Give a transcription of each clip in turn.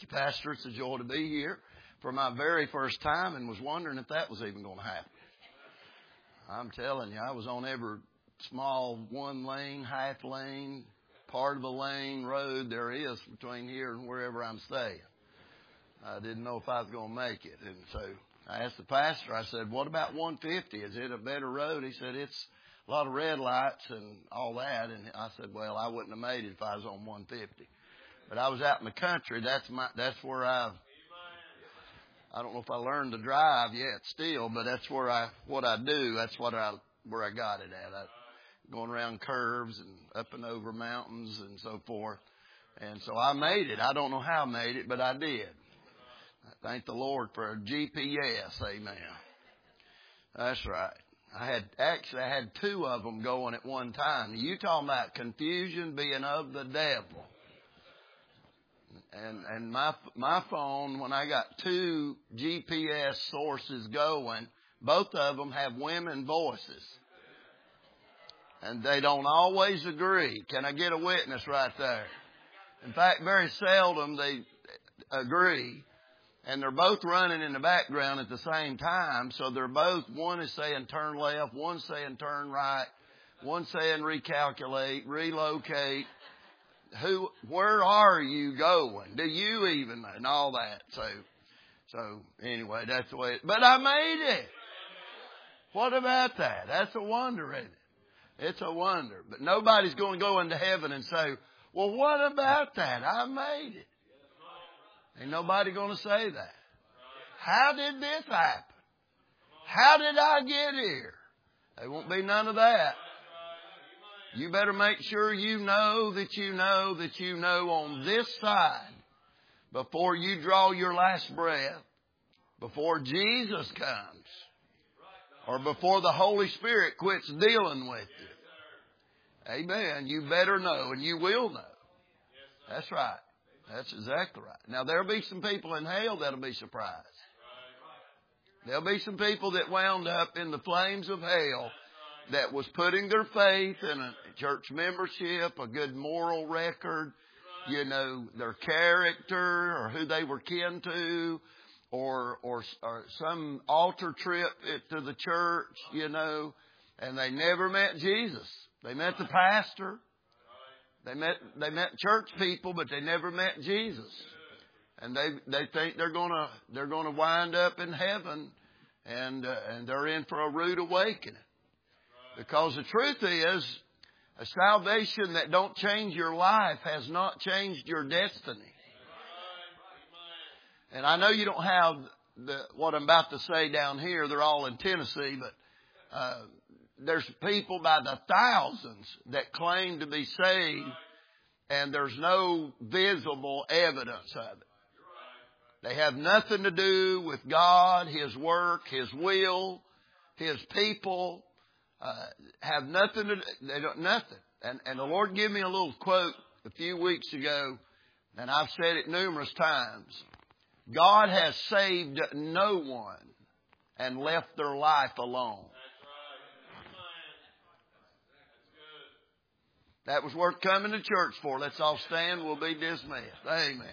you, Pastor. It's a joy to be here for my very first time and was wondering if that was even going to happen. I'm telling you, I was on every small one-lane, half-lane, part of a lane road there is between here and wherever I'm staying. I didn't know if I was going to make it. And so I asked the pastor, I said, what about 150? Is it a better road? He said, it's a lot of red lights and all that. And I said, well, I wouldn't have made it if I was on 150. But I was out in the country. That's where I don't know if I learned to drive yet still, but that's what I do. That's where I got it at. Going around curves and up and over mountains and so forth. And so I made it. I don't know how I made it, but I did. I thank the Lord for a GPS. Amen. That's right. I had two of them going at one time. You talking about confusion being of the devil. And my phone, when I got two GPS sources going, both of them have women voices. And they don't always agree. Can I get a witness right there? In fact, very seldom they agree. And they're both running in the background at the same time. So they're both, one is saying turn left, one saying turn right, one saying recalculate, relocate. Where are you going? Do you even know? And all that. So anyway, that's the way but I made it. What about that? That's a wonder, isn't it? It's a wonder. But nobody's going to go into heaven and say, well, what about that? I made it. Ain't nobody going to say that. How did this happen? How did I get here? There won't be none of that. You better make sure you know that you know that you know on this side before you draw your last breath, before Jesus comes, or before the Holy Spirit quits dealing with you. Amen. You better know, and you will know. That's right. That's exactly right. Now, there'll be some people in hell that'll be surprised. There'll be some people that wound up in the flames of hell that was putting their faith in a church membership, a good moral record, their character or who they were kin to, or some altar trip to the church, and they never met Jesus. They met the pastor. They met church people, but they never met Jesus. And they think they're gonna wind up in heaven, and they're in for a rude awakening. Because the truth is, a salvation that don't change your life has not changed your destiny. And I know you don't have what I'm about to say down here. They're all in Tennessee, but there's people by the thousands that claim to be saved, and there's no visible evidence of it. They have nothing to do with God, His work, His will, His people. Have nothing to do. They don't nothing. And the Lord gave me a little quote a few weeks ago, and I've said it numerous times. God has saved no one and left their life alone. That was worth coming to church for. Let's all stand. We'll be dismissed. Amen.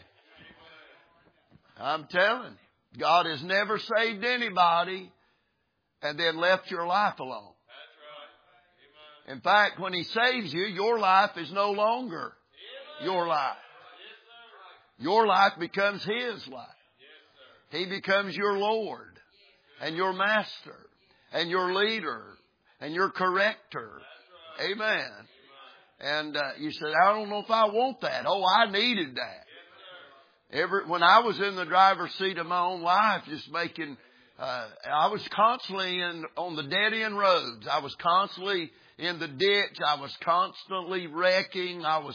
I'm telling you, God has never saved anybody and then left your life alone. In fact, when He saves you, your life is no longer your life. Your life becomes His life. He becomes your Lord and your master and your leader and your corrector. Amen. And you said, I don't know if I want that. Oh, I needed that. When I was in the driver's seat of my own life, just making, I was constantly on the dead end roads. I was constantly in the ditch. I was constantly wrecking. I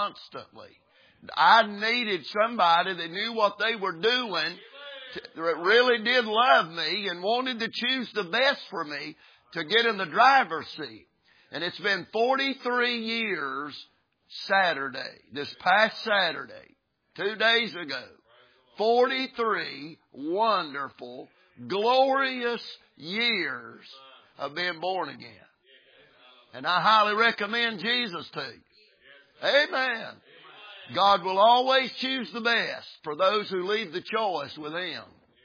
needed somebody that knew what they were doing, that really did love me and wanted to choose the best for me to get in the driver's seat. And it's been 43 years Saturday, this past Saturday, 2 days ago. 43 wonderful, glorious years of being born again. And I highly recommend Jesus to you. Amen. God will always choose the best for those who leave the choice with Him.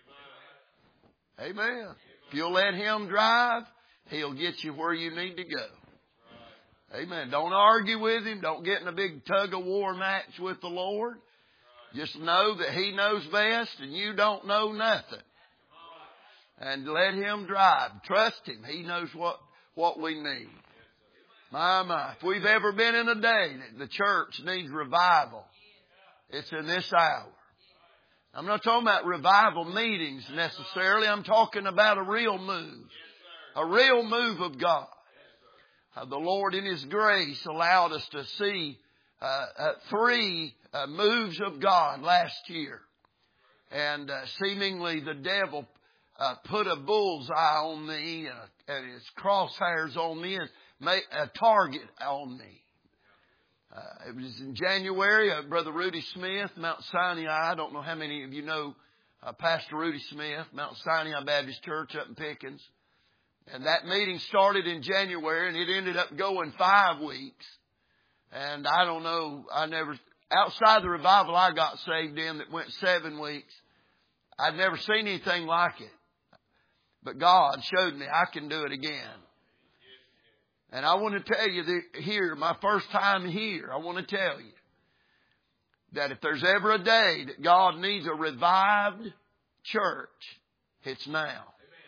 Amen. If you'll let Him drive, He'll get you where you need to go. Amen. Don't argue with Him. Don't get in a big tug-of-war match with the Lord. Just know that He knows best and you don't know nothing. And let Him drive. Trust Him. He knows what we need. My. If we've ever been in a day that the church needs revival, it's in this hour. I'm not talking about revival meetings necessarily. I'm talking about a real move. A real move of God. The Lord in His grace allowed us to see 3 moves of God last year. And seemingly the devil put a bullseye on me and his crosshairs on me and made a target on me. It was in January. Brother Rudy Smith, Mount Sinai. I don't know how many of you know Pastor Rudy Smith, Mount Sinai Baptist Church up in Pickens. And that meeting started in January and it ended up going 5 weeks. And I don't know, outside the revival I got saved in that went 7 weeks, I'd never seen anything like it. But God showed me I can do it again. And I want to tell you that here, my first time here, I want to tell you that if there's ever a day that God needs a revived church, it's now.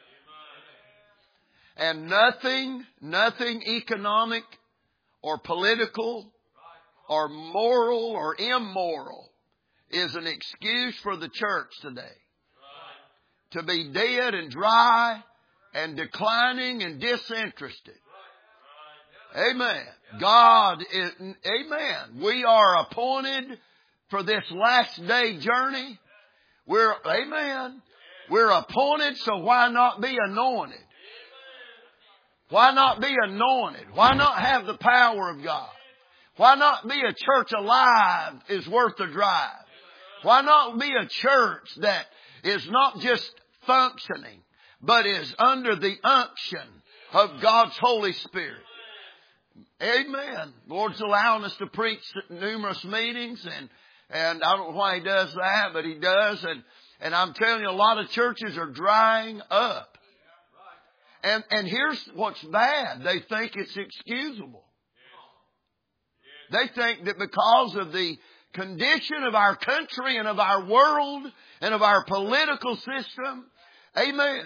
And nothing economic or political or moral or immoral is an excuse for the church today to be dead and dry and declining and disinterested. Amen. God is, amen. We are appointed for this last day journey. Amen. We're appointed, so why not be anointed? Why not be anointed? Why not have the power of God? Why not be a church alive is worth the drive? Why not be a church that is not just functioning, but is under the unction of God's Holy Spirit? Amen. Lord's allowing us to preach at numerous meetings, and I don't know why He does that, but He does. And I'm telling you, a lot of churches are drying up. And here's what's bad. They think it's excusable. They think that because of the condition of our country and of our world and of our political system, amen,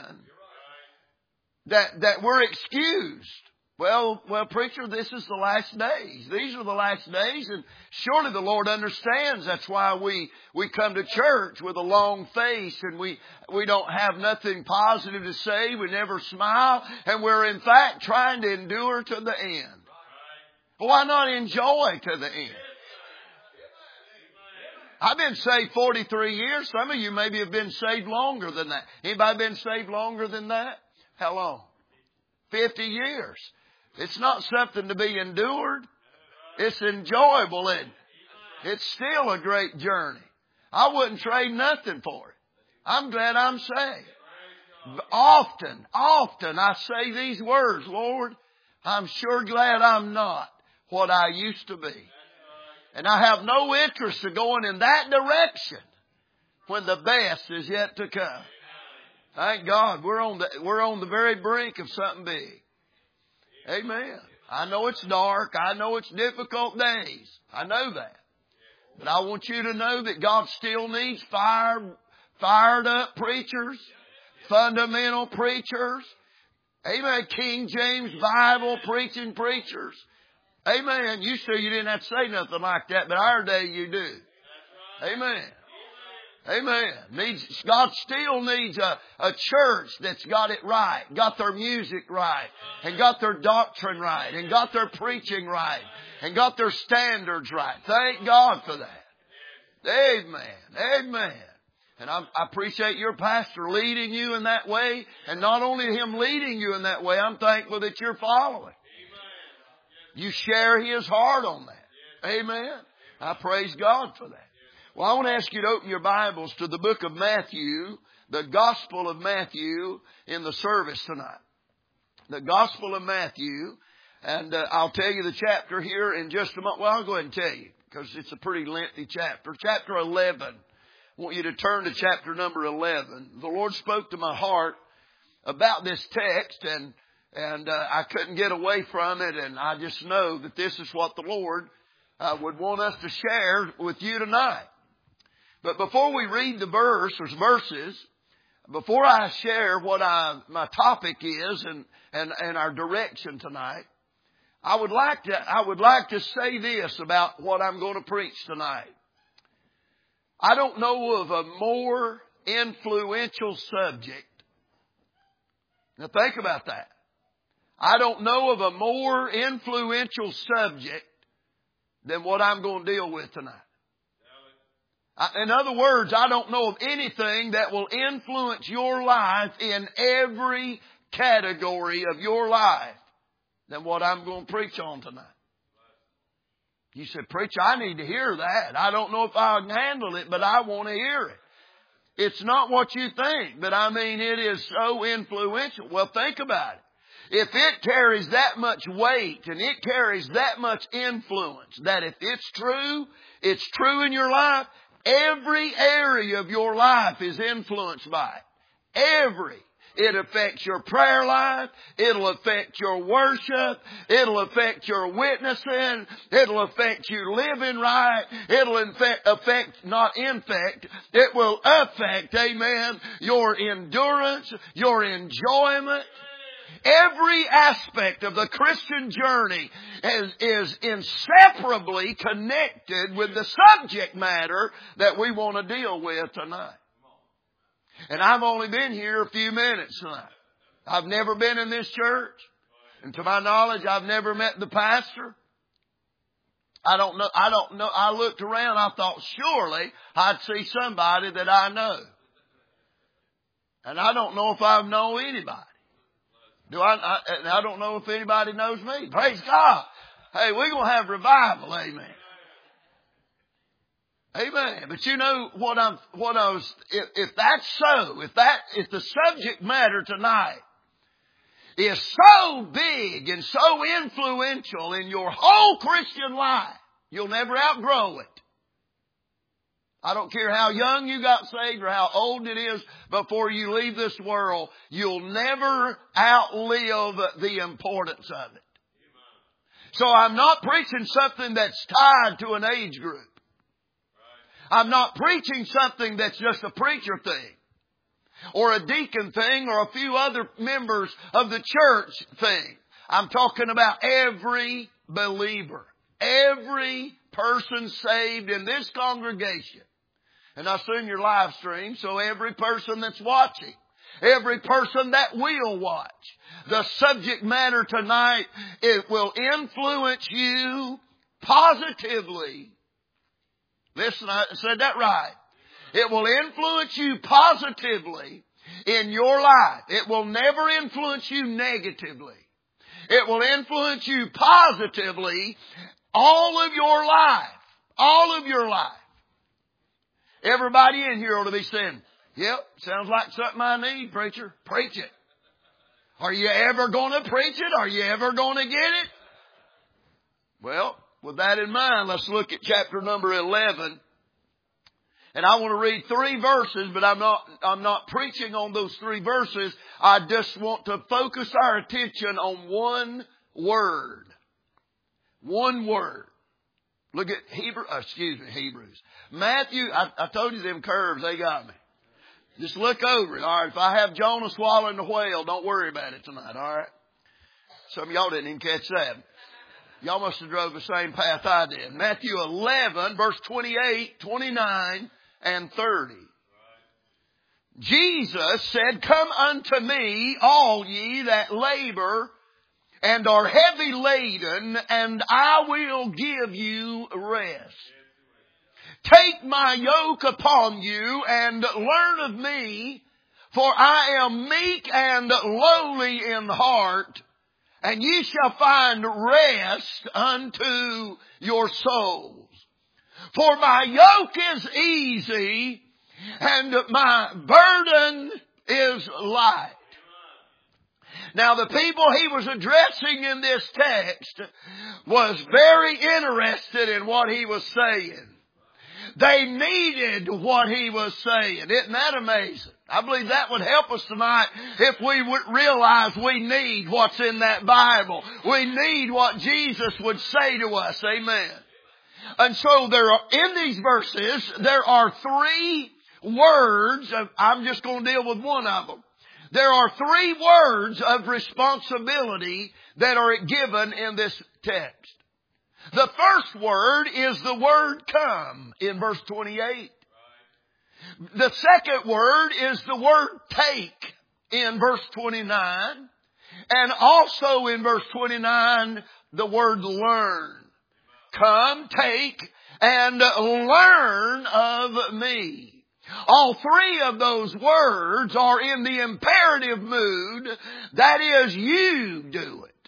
that we're excused. Well, preacher, this is the last days. These are the last days, and surely the Lord understands. That's why we come to church with a long face, and we don't have nothing positive to say. We never smile, and we're in fact trying to endure to the end. Why not enjoy to the end? I've been saved 43 years. Some of you maybe have been saved longer than that. Anybody been saved longer than that? How long? 50 years. It's not something to be endured. It's enjoyable, and it's still a great journey. I wouldn't trade nothing for it. I'm glad I'm saved. Often I say these words, Lord, I'm sure glad I'm not what I used to be. And I have no interest in going in that direction when the best is yet to come. Thank God we're on the very brink of something big. Amen. I know it's dark. I know it's difficult days. I know that. But I want you to know that God still needs fired up preachers, fundamental preachers. Amen. King James Bible preaching preachers. Amen. You say you didn't have to say nothing like that, but our day you do. Amen. Amen. God still needs a church that's got it right, got their music right, and got their doctrine right, and got their preaching right, and got their standards right. Thank God for that. Amen. Amen. And I appreciate your pastor leading you in that way, and not only him leading you in that way, I'm thankful that you're following. You share his heart on that. Amen. I praise God for that. Well, I want to ask you to open your Bibles to the book of Matthew, the Gospel of Matthew in the service tonight. The Gospel of Matthew, and I'll tell you the chapter here in just a moment. Well, I'll go ahead and tell you. because it's a pretty lengthy chapter. Chapter 11. I want you to turn to chapter number 11. The Lord spoke to my heart about this text, and I couldn't get away from it, and I just know that this is what the Lord would want us to share with you tonight. But before we read the verses, before I share what my topic is and our direction tonight, I would like to say this about what I'm going to preach tonight. I don't know of a more influential subject. Now think about that. I don't know of a more influential subject than what I'm going to deal with tonight. In other words, I don't know of anything that will influence your life in every category of your life than what I'm going to preach on tonight. You said, preacher, I need to hear that. I don't know if I can handle it, but I want to hear it. It's not what you think, but I mean, it is so influential. Well, think about it. If it carries that much weight and it carries that much influence, that if it's true in your life, every area of your life is influenced by it. Every. It affects your prayer life. It'll affect your worship. It'll affect your witnessing. It'll affect you living right. It'll it will affect, amen, your endurance, your enjoyment. Every aspect of the Christian journey is inseparably connected with the subject matter that we want to deal with tonight. And I've only been here a few minutes tonight. I've never been in this church. And to my knowledge, I've never met the pastor. I don't know. I looked around. I thought surely I'd see somebody that I know. And I don't know if I know anybody. I don't know if anybody knows me. Praise God. Hey, we're going to have revival. Amen. Amen. But you know if that's so, if the subject matter tonight is so big and so influential in your whole Christian life, you'll never outgrow it. I don't care how young you got saved or how old it is before you leave this world, you'll never outlive the importance of it. So I'm not preaching something that's tied to an age group. I'm not preaching something that's just a preacher thing or a deacon thing or a few other members of the church thing. I'm talking about every believer, every person saved in this congregation. And I assume your live stream, so every person that's watching, every person that will watch. The subject matter tonight, it will influence you positively. Listen, I said that right. It will influence you positively in your life. It will never influence you negatively. It will influence you positively all of your life. All of your life. Everybody in here ought to be saying, yep, sounds like something I need, preacher. Preach it. Are you ever going to preach it? Are you ever going to get it? Well, with that in mind, let's look at chapter number 11. And I want to read 3 verses, but I'm not preaching on those 3 verses. I just want to focus our attention on one word. One word. Look at Hebrews. Matthew, I told you them curves, they got me. Just look over it. All right, if I have Jonah swallowing the whale, don't worry about it tonight, all right? Some of y'all didn't even catch that. Y'all must have drove the same path I did. Matthew 11, verse 28, 29, and 30. Jesus said, come unto me, all ye that labor and are heavy laden, and I will give you rest. Take my yoke upon you and learn of me, for I am meek and lowly in heart, and ye shall find rest unto your souls. For my yoke is easy and my burden is light. Now the people he was addressing in this text was very interested in what he was saying. They needed what he was saying. Isn't that amazing? I believe that would help us tonight if we would realize we need what's in that Bible. We need what Jesus would say to us. Amen. And so in these verses, there are three words. I'm just going to deal with one of them. There are three words of responsibility that are given in this text. The first word is the word come in verse 28. The second word is the word take in verse 29. And also in verse 29, the word learn. Come, take, and learn of me. All three of those words are in the imperative mood. That is, you do it.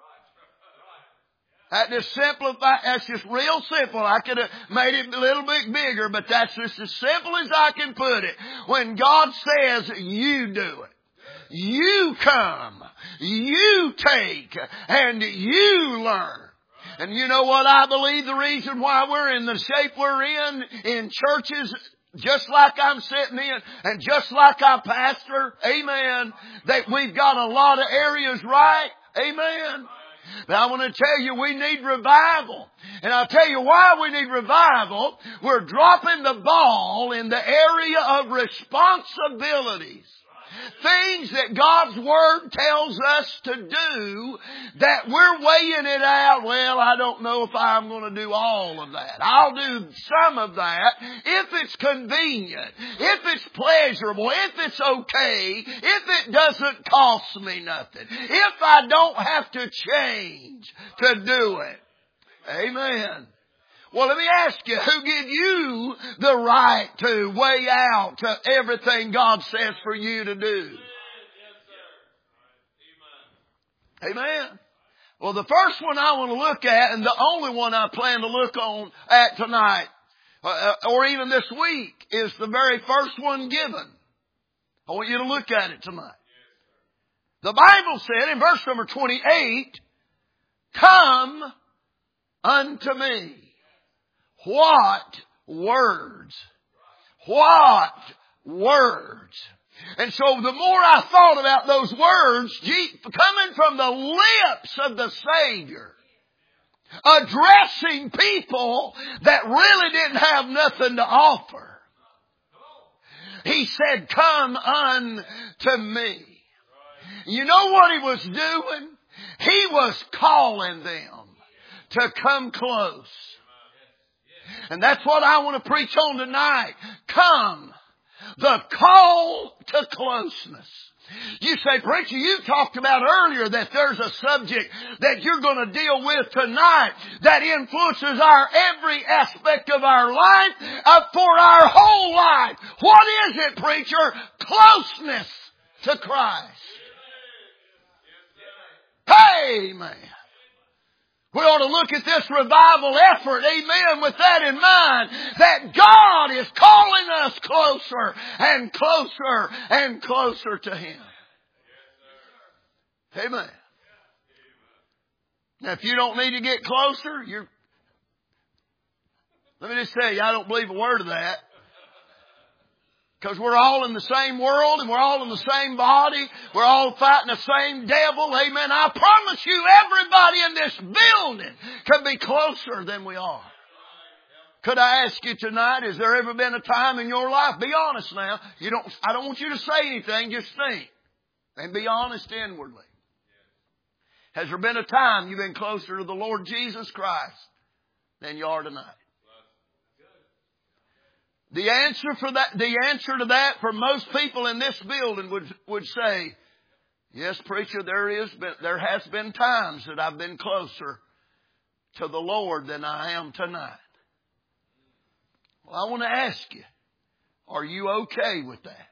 That's just real simple. I could have made it a little bit bigger, but that's just as simple as I can put it. When God says, you do it. You come. You take. And you learn. And you know what I believe the reason why we're in the shape we're in churches, just like I'm sitting in, and just like I pastor, amen, that we've got a lot of areas right, amen. But I want to tell you, we need revival. And I'll tell you why we need revival. We're dropping the ball in the area of responsibilities. Things that God's Word tells us to do that we're weighing it out. Well, I don't know if I'm going to do all of that. I'll do some of that if it's convenient, if it's pleasurable, if it's okay, if it doesn't cost me nothing, if I don't have to change to do it. Amen. Well, let me ask you, who gave you the right to weigh out everything God says for you to do? Amen. Well, the first one I want to look at, and the only one I plan to look at tonight, or even this week, is the very first one given. I want you to look at it tonight. The Bible said in verse number 28, come unto me. What words? What words? And so the more I thought about those words, coming from the lips of the Savior, addressing people that really didn't have nothing to offer. He said, come unto me. You know what he was doing? He was calling them to come close. And that's what I want to preach on tonight. Come. The call to closeness. You say, preacher, you talked about earlier that there's a subject that you're going to deal with tonight that influences every aspect of our life, for our whole life. What is it, preacher? Closeness to Christ. Amen. We ought to look at this revival effort, amen, with that in mind, that God is calling us closer and closer and closer to Him. Amen. Now, if you don't need to get closer, let me just tell you, I don't believe a word of that. Because we're all in the same world and we're all in the same body. We're all fighting the same devil. Amen. I promise you, everybody in this building can be closer than we are. Could I ask you tonight, has there ever been a time in your life? Be honest now. I don't want you to say anything. Just think. And be honest inwardly. Has there been a time you've been closer to the Lord Jesus Christ than you are tonight? The answer to that for most people in this building would say, yes, preacher, there has been times that I've been closer to the Lord than I am tonight. Well, I want to ask you, are you okay with that?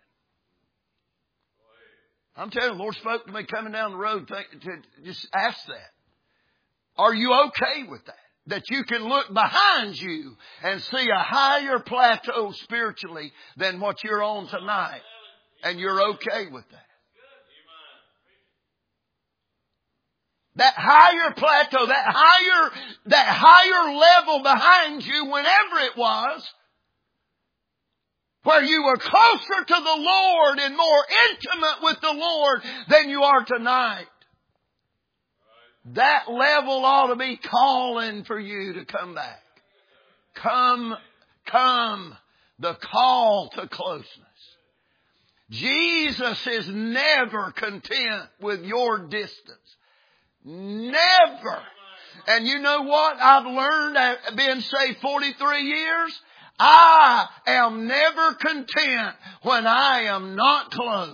I'm telling you, the Lord spoke to me coming down the road to just ask that. Are you okay with that? That you can look behind you and see a higher plateau spiritually than what you're on tonight. And you're okay with that. That higher plateau, that higher level behind you, whenever it was, where you were closer to the Lord and more intimate with the Lord than you are tonight. That level ought to be calling for you to come back. Come. The call to closeness. Jesus is never content with your distance. Never. And you know what I've learned, being saved 43 years? I am never content when I am not close.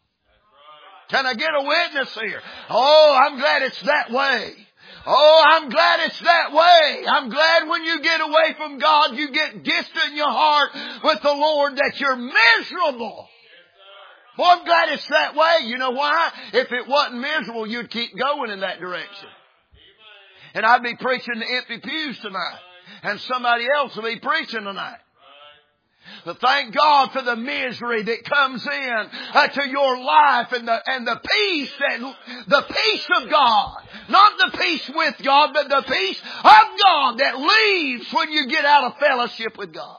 Can I get a witness here? Oh, I'm glad it's that way. Oh, I'm glad it's that way. I'm glad when you get away from God, you get distant in your heart with the Lord, that you're miserable. Boy, I'm glad it's that way. You know why? If it wasn't miserable, you'd keep going in that direction. And I'd be preaching to empty pews tonight. And somebody else will be preaching tonight. But thank God for the misery that comes in to your life and the peace of God. Not the peace with God, but the peace of God that leaves when you get out of fellowship with God.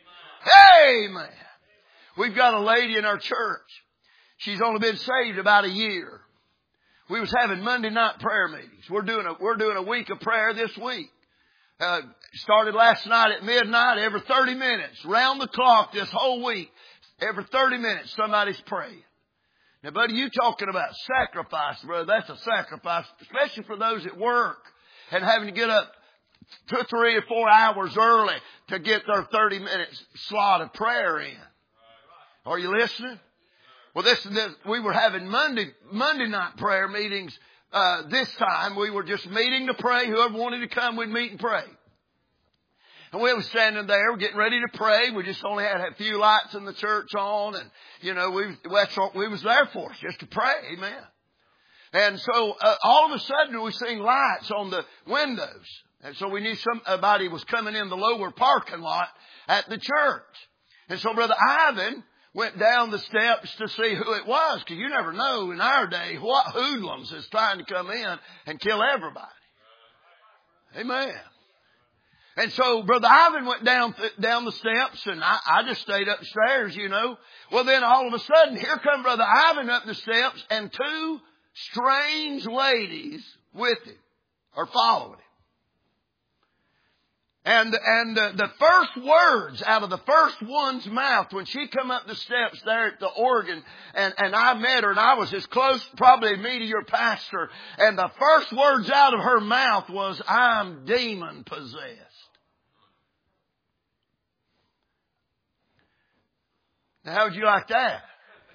Amen. We've got a lady in our church. She's only been saved about a year. We was having Monday night prayer meetings. We're doing a week of prayer this week. Started last night at midnight, every 30 minutes, round the clock this whole week. Every 30 minutes, somebody's praying. Now, buddy, you talking about sacrifice, brother. That's a sacrifice, especially for those at work and having to get up 2, 3, or 4 hours early to get their 30 minutes slot of prayer in. Are you listening? Well, we were having Monday night prayer meetings. This time we were just meeting to pray. Whoever wanted to come, we'd meet and pray. And we were standing there, getting ready to pray. We just only had a few lights in the church on, and that's what we was there for, just to pray. Amen. And so all of a sudden we seen lights on the windows, and so we knew somebody was coming in the lower parking lot at the church. And so Brother Ivan went down the steps to see who it was, because you never know in our day what hoodlums is trying to come in and kill everybody. Amen. And so Brother Ivan went down the steps, and I just stayed upstairs, Well, then all of a sudden, here come Brother Ivan up the steps, and 2 strange ladies with him are following him. And the first words out of the first one's mouth, when she come up the steps there at the organ, and I met her, and I was as close probably me to your pastor, and the first words out of her mouth was, "I'm demon possessed." Now, how would you like that?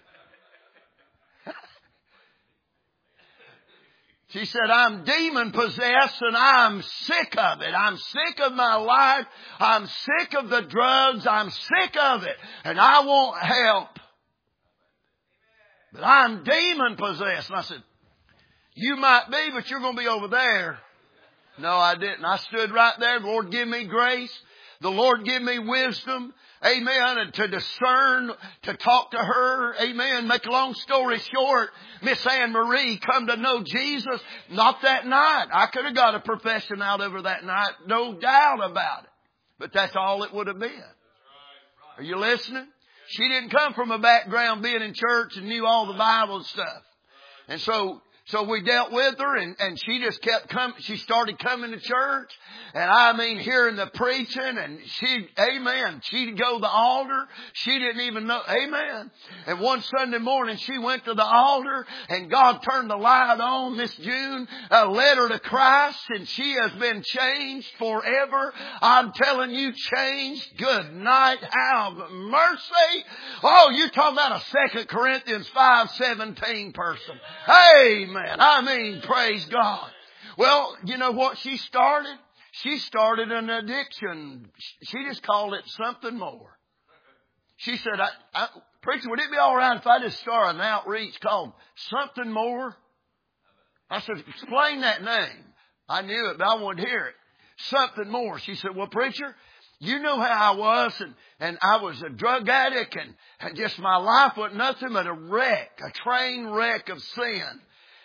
She said, "I'm demon possessed and I'm sick of it. I'm sick of my life. I'm sick of the drugs. I'm sick of it. And I want help. But I'm demon possessed." And I said, "You might be, but you're going to be over there." No, I didn't. I stood right there. The Lord give me grace. The Lord give me wisdom. Amen. And to discern, to talk to her. Amen. Make a long story short, Miss Anne Marie come to know Jesus. Not that night. I could have got a profession out of her that night. No doubt about it. But that's all it would have been. Are you listening? She didn't come from a background being in church and knew all the Bible and stuff. And so we dealt with her, and she just kept coming. She started coming to church, and hearing the preaching, and she'd go to the altar. She didn't even know, amen. And one Sunday morning, she went to the altar, and God turned the light on. Miss June led her to Christ, and she has been changed forever. I'm telling you, changed. Good night. Have mercy. Oh, you're talking about a 2 Corinthians 5:17 person. Amen. Praise God. Well, you know what she started? She started an addiction. She just called it something more. She said, "Preacher, would it be all right if I just start an outreach called Something More?" I said, "Explain that name." I knew it, but I wanted to hear it. Something More. She said, "Well, preacher, you know how I was, and I was a drug addict, and just my life was nothing but a train wreck of sin.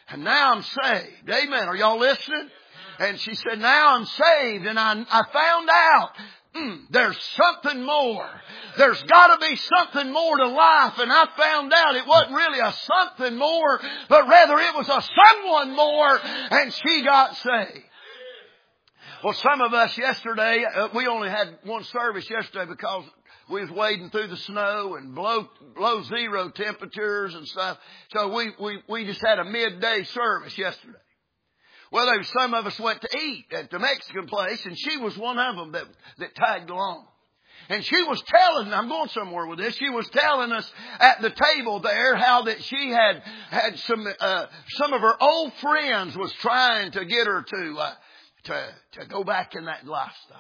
And now I'm saved. Amen. Are y'all listening? And she said, now I'm saved. And I found out there's something more. There's got to be something more to life. And I found out it wasn't really a something more, but rather it was a someone more. And she got saved. Well, some of us yesterday, we only had one service yesterday because we was wading through the snow and below zero temperatures and stuff. So we just had a midday service yesterday. Well, there was some of us went to eat at the Mexican place, and she was one of them that tagged along. And she was telling, I'm going somewhere with this, she was telling us at the table there how that she had some of her old friends was trying to get her to go back in that lifestyle.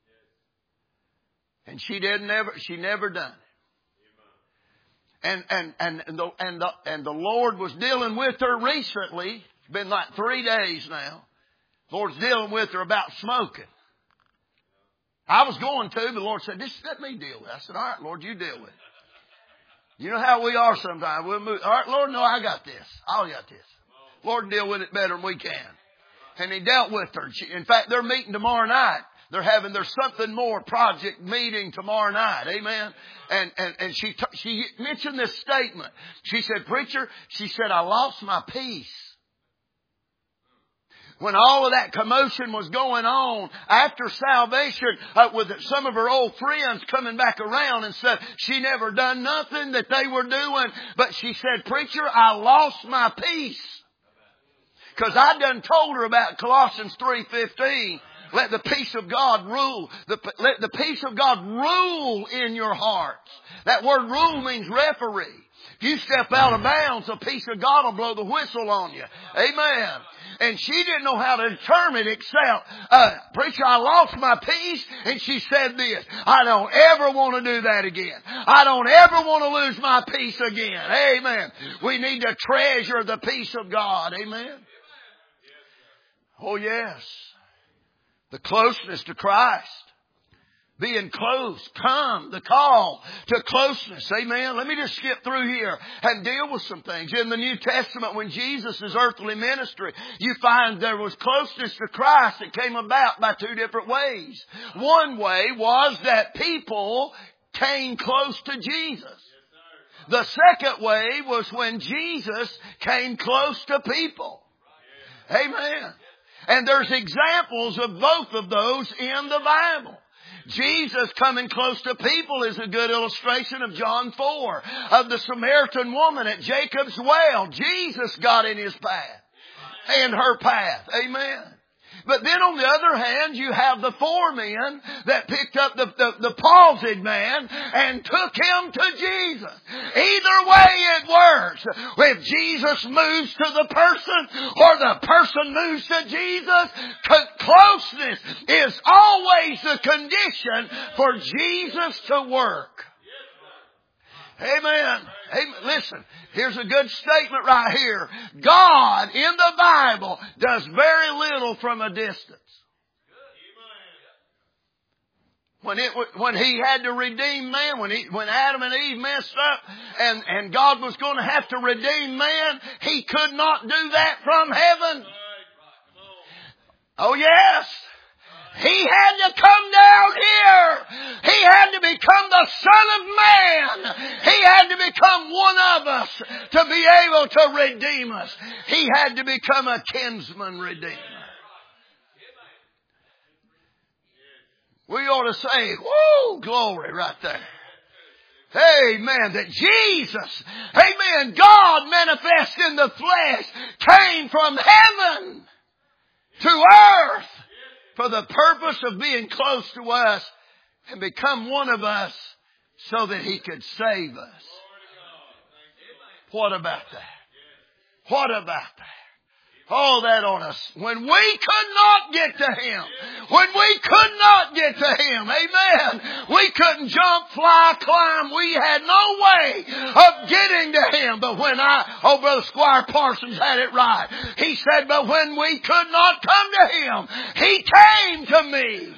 And she never done it. And the Lord was dealing with her recently. It's been like 3 days now. The Lord's dealing with her about smoking. I was going to, but the Lord said, just let me deal with it. I said, all right, Lord, you deal with it. You know how we are sometimes. We'll move. All right, Lord, no, I got this. I got this. Lord can deal with it better than we can. And He dealt with her. In fact, they're meeting tomorrow night. They're having their something more project meeting tomorrow night. Amen. And she mentioned this statement. She said, preacher, she said, I lost my peace. When all of that commotion was going on after salvation, with some of her old friends coming back around and said she never done nothing that they were doing. But she said, preacher, I lost my peace. Because I done told her about Colossians 3:15. Let the peace of God rule. Let the peace of God rule in your hearts. That word rule means referee. If you step out of bounds, the peace of God will blow the whistle on you. Amen. And she didn't know how to determine except, preacher, I lost my peace. And she said this, I don't ever want to do that again. I don't ever want to lose my peace again. Amen. We need to treasure the peace of God. Amen. Oh, yes. The closeness to Christ. Being close. Come. The call to closeness. Amen. Let me just skip through here and deal with some things. In the New Testament, when Jesus' earthly ministry, you find there was closeness to Christ that came about by two different ways. One way was that people came close to Jesus. The second way was when Jesus came close to people. Amen. And there's examples of both of those in the Bible. Jesus coming close to people is a good illustration of John 4, of the Samaritan woman at Jacob's well. Jesus got in his path and her path. Amen. But then on the other hand, you have the 4 men that picked up the palsied man and took him to Jesus. Either way it works. If Jesus moves to the person or the person moves to Jesus, closeness is always the condition for Jesus to work. Amen. Amen. Listen, here's a good statement right here. God in the Bible does very little from a distance. When He had to redeem man, when Adam and Eve messed up and God was going to have to redeem man, He could not do that from heaven. Oh yes. He had to come down here. He had to become the Son of Man. He had to become one of us to be able to redeem us. He had to become a kinsman redeemer. We ought to say, whoa, glory right there. Amen. That Jesus, amen, God manifest in the flesh came from heaven to earth for the purpose of being close to us and become one of us so that He could save us. What about that? What about that? Oh, that on us. When we could not get to Him. When we could not get to Him. Amen. We couldn't jump, fly, climb. We had no way of getting to Him. But when Brother Squire Parsons had it right. He said, but when we could not come to Him, He came to me.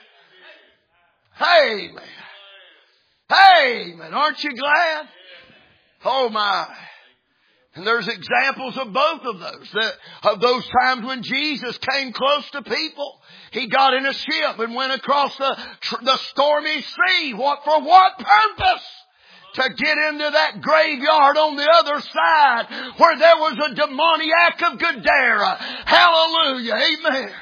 Amen. Amen. Aren't you glad? Oh my. And there's examples of both of those. Of those times when Jesus came close to people. He got in a ship and went across the stormy sea. For what purpose? To get into that graveyard on the other side where there was a demoniac of Gadara. Hallelujah. Amen.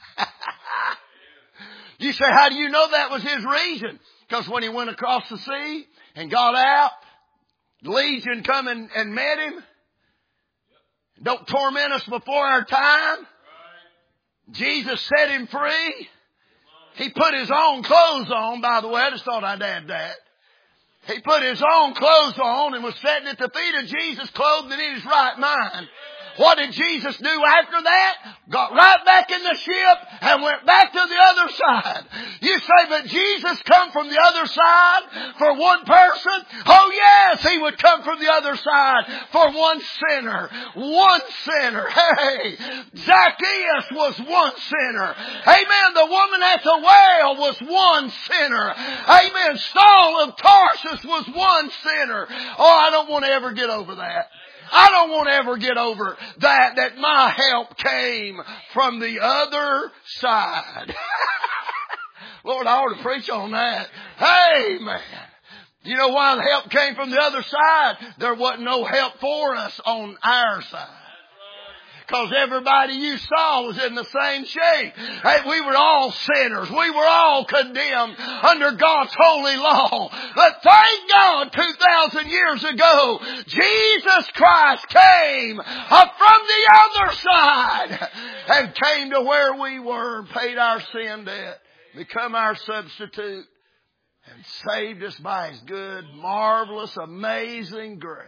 You say, how do you know that was his reason? Because when he went across the sea and got out, Legion come and met him. Don't torment us before our time. Jesus set him free. He put his own clothes on, by the way. I just thought I'd add that. He put his own clothes on and was sitting at the feet of Jesus, clothed in his right mind. What did Jesus do after that? Got right back in the ship and went back to the other side. You say, but Jesus come from the other side for one person? Oh yes, he would come from the other side for one sinner. One sinner. Hey, Zacchaeus was one sinner. Amen. The woman at the well was one sinner. Amen. Saul of Tarsus was one sinner. Oh, I don't want to ever get over that. I don't want to ever get over that my help came from the other side. Lord, I ought to preach on that. Hey, man. You know why the help came from the other side? There wasn't no help for us on our side. Because everybody you saw was in the same shape. Hey, we were all sinners. We were all condemned under God's holy law. But thank God 2,000 years ago, Jesus Christ came from the other side and came to where we were, paid our sin debt, become our substitute, and saved us by His good, marvelous, amazing grace.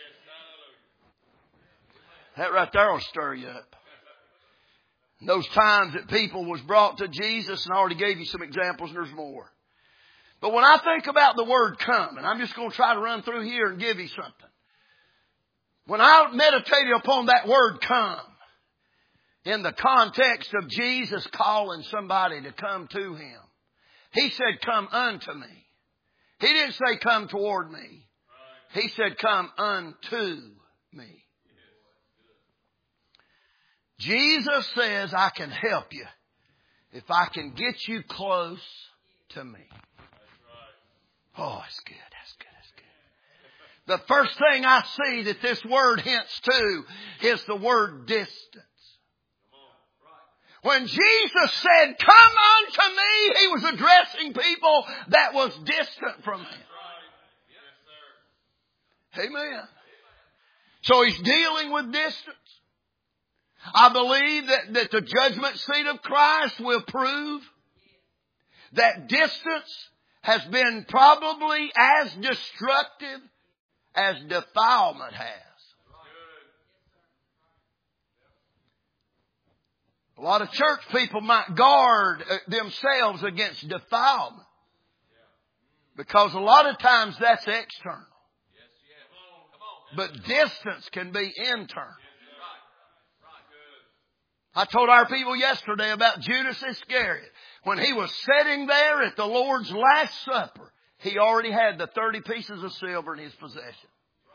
That right there will stir you up. And those times that people was brought to Jesus, and I already gave you some examples, and there's more. But when I think about the word come, and I'm just going to try to run through here and give you something. When I meditated upon that word come, in the context of Jesus calling somebody to come to Him, He said, come unto me. He didn't say come toward me. He said, come unto me. Jesus says, I can help you if I can get you close to me. Oh, that's good. That's good. That's good. The first thing I see that this word hints to is the word distance. When Jesus said, come unto me, He was addressing people that was distant from Him. Amen. So He's dealing with distance. I believe that the judgment seat of Christ will prove that distance has been probably as destructive as defilement has. A lot of church people might guard themselves against defilement because a lot of times that's external. But distance can be internal. I told our people yesterday about Judas Iscariot. When he was sitting there at the Lord's Last Supper, he already had the 30 pieces of silver in his possession.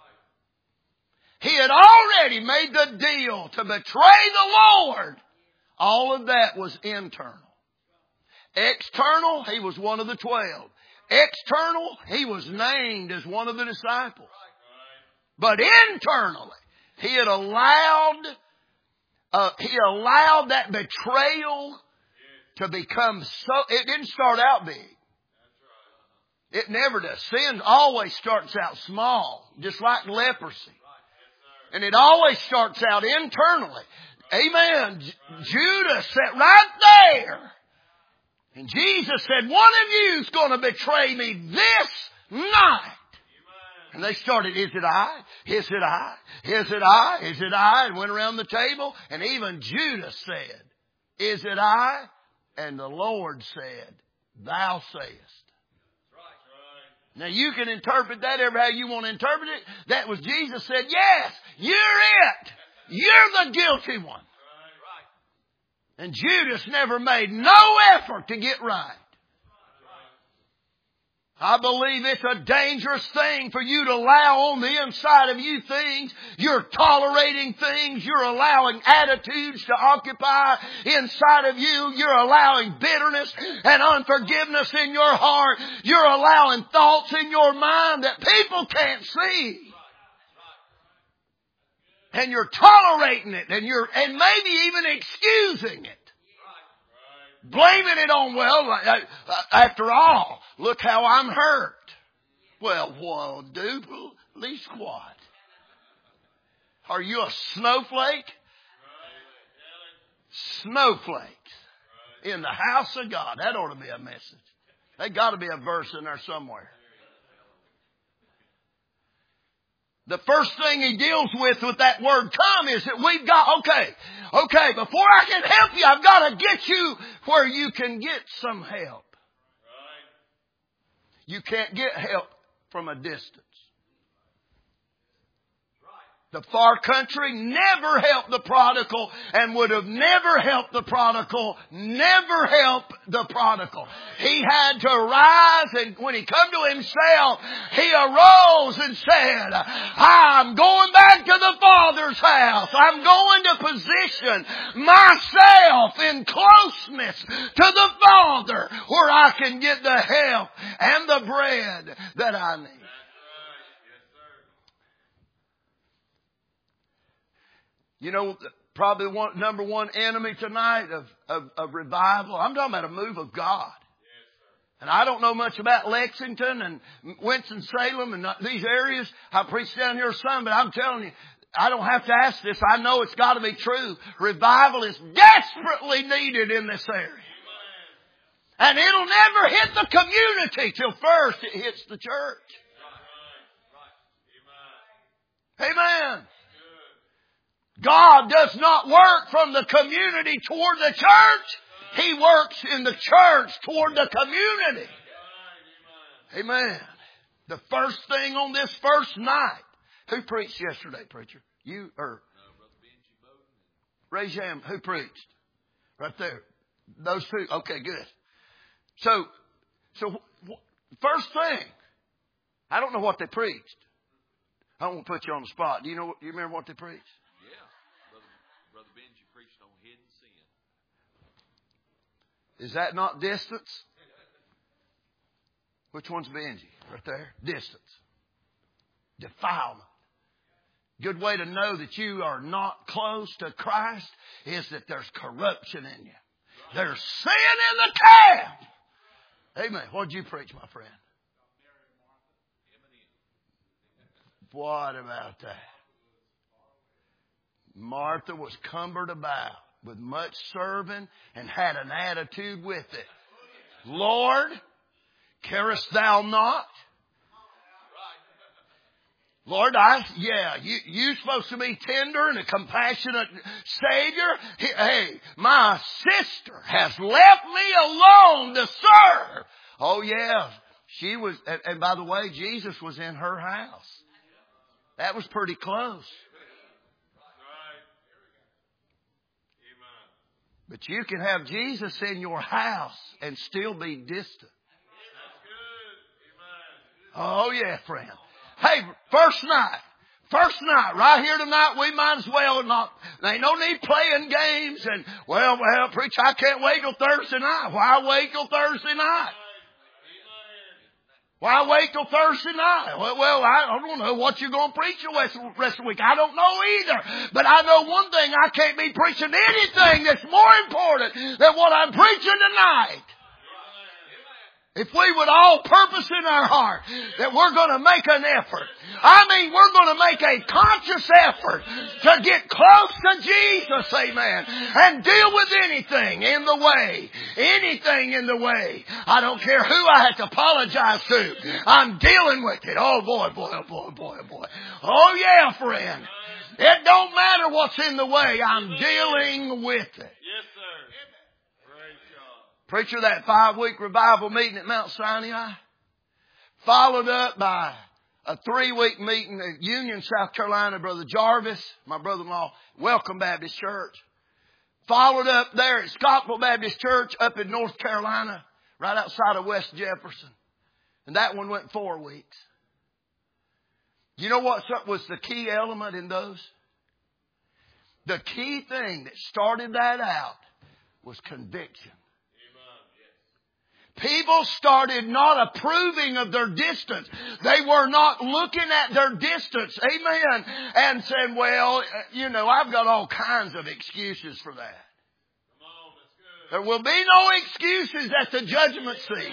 He had already made the deal to betray the Lord. All of that was internal. External, he was one of the 12. External, he was named as one of the disciples. But internally, he had allowed that betrayal to become so... It didn't start out big. It never does. Sin always starts out small, just like leprosy. And it always starts out internally. Amen. Judas sat right there. And Jesus said, one of you is going to betray me this night. And they started, is it I? Is it I? Is it I? Is it I? And went around the table. And even Judas said, is it I? And the Lord said, thou sayest. Now you can interpret that ever how you want to interpret it. That was Jesus said, yes, you're it. You're the guilty one. And Judas never made no effort to get right. I believe it's a dangerous thing for you to allow on the inside of you things. You're tolerating things. You're allowing attitudes to occupy inside of you. You're allowing bitterness and unforgiveness in your heart. You're allowing thoughts in your mind that people can't see. And you're tolerating it, and maybe even excusing it. Blaming it on, well, after all, look how I'm hurt. Well, dude, at least what? Are you a snowflake? Snowflakes in the house of God. That ought to be a message. There's got to be a verse in there somewhere. The first thing he deals with that word come is that we've got, okay, before I can help you, I've got to get you where you can get some help. You can't get help from a distance. The far country never helped the prodigal and would have never helped the prodigal, never helped the prodigal. He had to arise, and when he come to himself, he arose and said, I'm going back to the Father's house. I'm going to position myself in closeness to the Father where I can get the help and the bread that I need. You know, probably number one enemy tonight of revival. I'm talking about a move of God. And I don't know much about Lexington and Winston-Salem and these areas. I preach down here some, but I'm telling you, I don't have to ask this. I know it's got to be true. Revival is desperately needed in this area. And it'll never hit the community till first it hits the church. Amen. God does not work from the community toward the church. He works in the church toward the community. Amen. The first thing on this first night. Who preached yesterday, preacher? You or? Raise your hand. Who preached? Right there. Those two. Okay, good. So first thing. I don't know what they preached. I don't want to put you on the spot. Do you remember what they preached? Brother Benji preached on hidden sin. Is that not distance? Which one's Benji? Right there. Distance. Defilement. Good way to know that you are not close to Christ is that there's corruption in you. There's sin in the camp. Amen. What did you preach, my friend? What about that? Martha was cumbered about with much serving and had an attitude with it. Lord, carest thou not? Lord, you're supposed to be tender and a compassionate Savior. Hey, my sister has left me alone to serve. Oh yeah, she was, and by the way, Jesus was in her house. That was pretty close. But you can have Jesus in your house and still be distant. Oh yeah, friend. Hey, first night, right here tonight, we might as well not, there ain't no need playing games and, well, preacher, I can't wait till Thursday night. Why wait till Thursday night? Why wait till Thursday night? Well, I don't know what you're going to preach the rest of the week. I don't know either. But I know one thing, I can't be preaching anything that's more important than what I'm preaching tonight. If we would all purpose in our heart that we're going to make an effort. We're going to make a conscious effort to get close to Jesus, amen. And deal with anything in the way. Anything in the way. I don't care who I have to apologize to. I'm dealing with it. Oh boy. Oh yeah, friend. It don't matter what's in the way. I'm dealing with it. Yes, sir. Preacher, that 5-week revival meeting at Mount Sinai, followed up by a 3-week meeting at Union, South Carolina. Brother Jarvis, my brother-in-law, Welcome Baptist Church. Followed up there at Scottsville Baptist Church up in North Carolina, right outside of West Jefferson. And that one went 4 weeks. You know what was the key element in those? The key thing that started that out was conviction. People started not approving of their distance. They were not looking at their distance. Amen. And saying, well, you know, I've got all kinds of excuses for that. There will be no excuses at the judgment seat.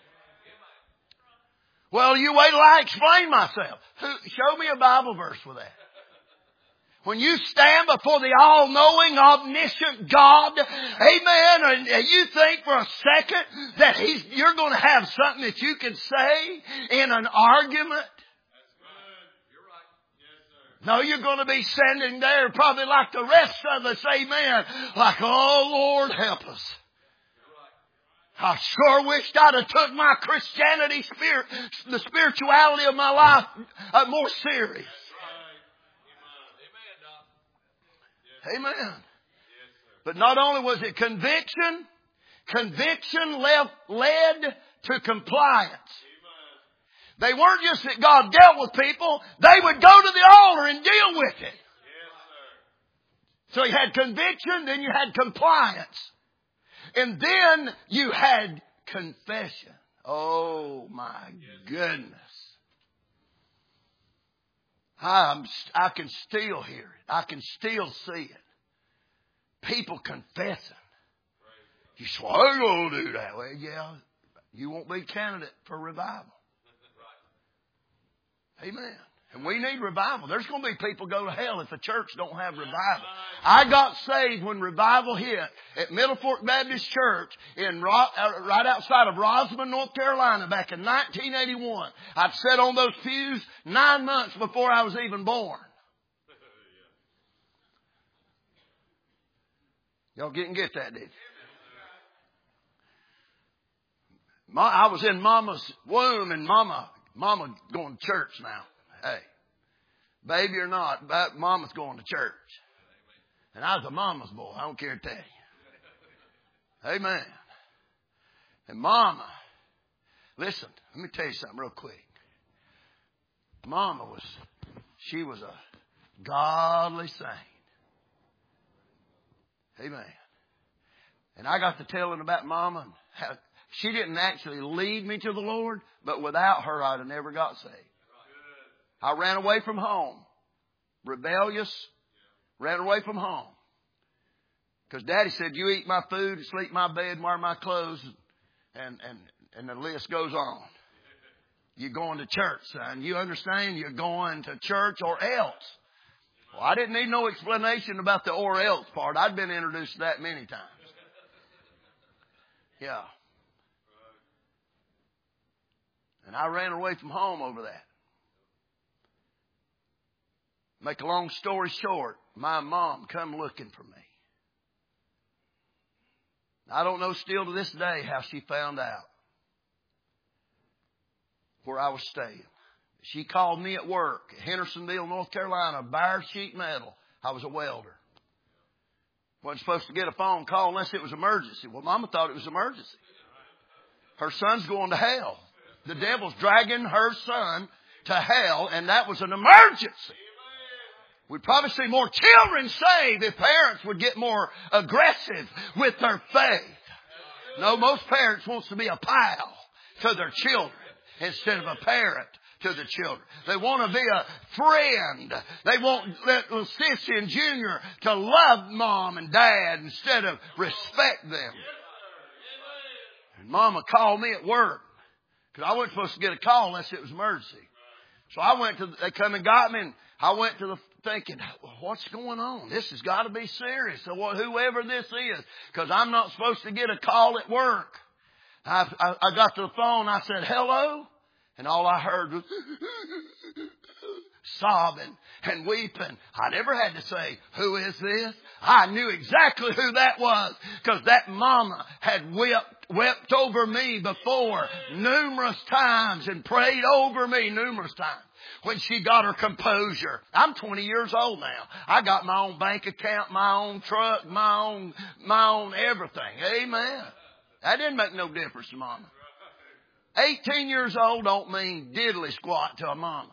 Well, you wait till I explain myself. Show me a Bible verse for that. When you stand before the all-knowing, omniscient God, amen, and you think for a second that you're going to have something that you can say in an argument. That's good. You're right. Yes, sir. No, you're going to be standing there probably like the rest of us, amen, like, oh, Lord, help us. I sure wished I'd have took my Christianity spirit, the spirituality of my life more serious. Amen. But not only was it conviction, conviction led to compliance. They weren't just that God dealt with people, they would go to the altar and deal with it. So you had conviction, then you had compliance. And then you had confession. Oh my goodness. I can still hear it. I can still see it. People confessing. You say, well, I'm going to do that. Well, yeah, you won't be candidate for revival. Amen. And we need revival. There's going to be people go to hell if the church don't have revival. I got saved when revival hit at Middle Fork Baptist Church right outside of Rosamond, North Carolina, back in 1981. I'd sat on those pews 9 months before I was even born. Y'all didn't get that, did you? I was in Mama's womb, and Mama going to church now. Hey, baby or not, Mama's going to church. And I was a mama's boy. I don't care to tell you. Amen. And Mama, listen, let me tell you something real quick. Mama she was a godly saint. Amen. And I got to telling about Mama and how she didn't actually lead me to the Lord, but without her, I'd have never got saved. I ran away from home. Rebellious. Ran away from home. Because Daddy said, you eat my food, sleep in my bed, wear my clothes, and the list goes on. You're going to church, son. You understand? You're going to church or else. Well, I didn't need no explanation about the or else part. I'd been introduced to that many times. Yeah. And I ran away from home over that. Make a long story short, my mom come looking for me. I don't know still to this day how she found out where I was staying. She called me at work at Hendersonville, North Carolina, bare sheet metal. I was a welder. Wasn't supposed to get a phone call unless it was emergency. Well, Mama thought it was emergency. Her son's going to hell. The devil's dragging her son to hell, and that was an emergency. We'd probably see more children saved if parents would get more aggressive with their faith. No, most parents wants to be a pal to their children instead of a parent to the children. They want to be a friend. They want little Sissy and Junior to love Mom and Dad instead of respect them. And Mama called me at work because I wasn't supposed to get a call unless it was emergency. So they come and got me, and I went to the thinking, what's going on? This has got to be serious. So whoever this is, because I'm not supposed to get a call at work. I got to the phone. I said, hello. And all I heard was sobbing and weeping. I never had to say, who is this? I knew exactly who that was because that mama had wept over me before numerous times and prayed over me numerous times. When she got her composure. I'm 20 years old now. I got my own bank account, my own truck, my own everything. Amen. That didn't make no difference to Mama. 18 years old don't mean diddly squat to a mama.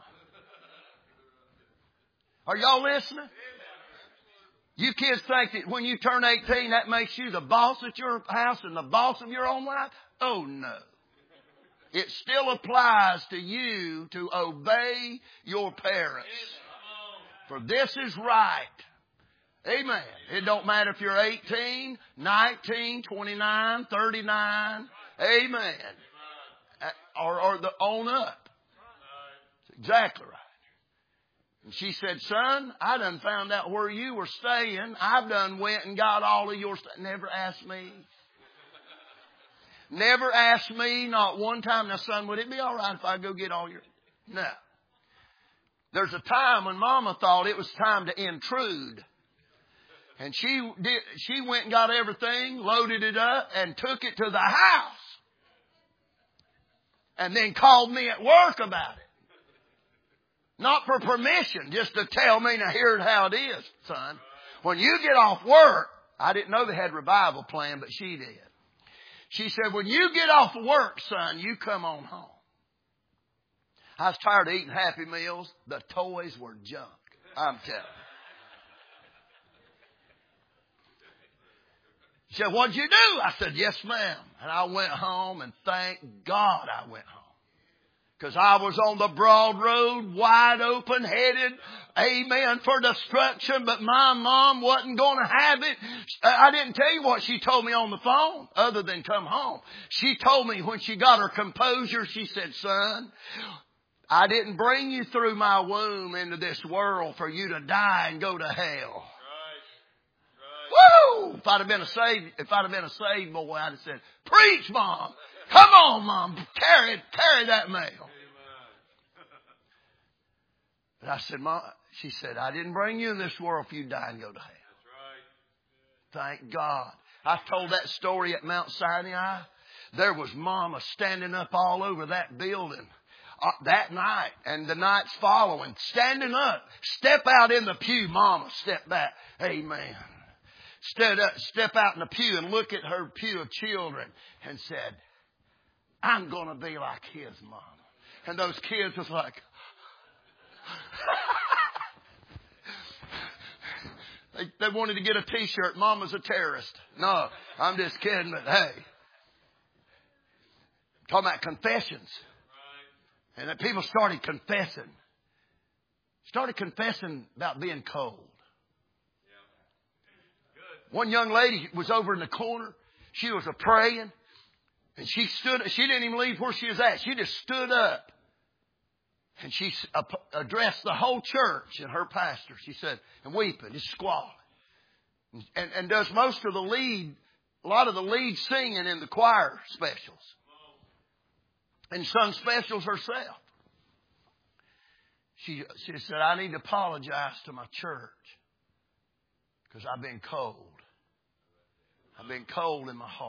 Are y'all listening? You kids think that when you turn 18, that makes you the boss at your house and the boss of your own life? Oh, no. It still applies to you to obey your parents. For this is right. Amen. It don't matter if you're 18, 19, 29, 39. Amen. Or on up. That's exactly right. And she said, son, I done found out where you were staying. I've done went and got all of your stuff. Never asked me. Never asked me, not one time. Now, son, would it be all right if I go get all your... No. There's a time when Mama thought it was time to intrude. And she went and got everything, loaded it up, and took it to the house. And then called me at work about it. Not for permission, just to tell me, now here's how it is, son. When you get off work, I didn't know they had revival planned, but she did. She said, when you get off work, son, you come on home. I was tired of eating Happy Meals. The toys were junk. I'm telling you. She said, what'd you do? I said, yes, ma'am. And I went home, and thank God I went home. Because I was on the broad road, wide open, headed, amen, for destruction. But my mom wasn't going to have it. I didn't tell you what she told me on the phone, other than come home. She told me when she got her composure, she said, son, I didn't bring you through my womb into this world for you to die and go to hell. Woo! If I'd have been a saved boy, I'd have said, preach, Mom. Come on, Mom. Carry that mail. But I said, Mom, she said, I didn't bring you in this world for you to die and go to hell. Thank God. I told that story at Mount Sinai. There was Mama standing up all over that building that night and the nights following. Standing up. Step out in the pew, Mama. Step back. Amen. Step out in the pew and look at her pew of children and said, I'm going to be like his mama. And those kids was like, they wanted to get a t-shirt, Mama's a terrorist. No, I'm just kidding, but hey. Talking about confessions. And then people started confessing. Started confessing about being cold. One young lady was over in the corner. She was praying. And she didn't even leave where she was at. She just stood up. And she addressed the whole church and her pastor. She said, and weeping, just squalling. And does most of a lot of the lead singing in the choir specials. And sung specials herself. She said, I need to apologize to my church. Because I've been cold. I've been cold in my heart.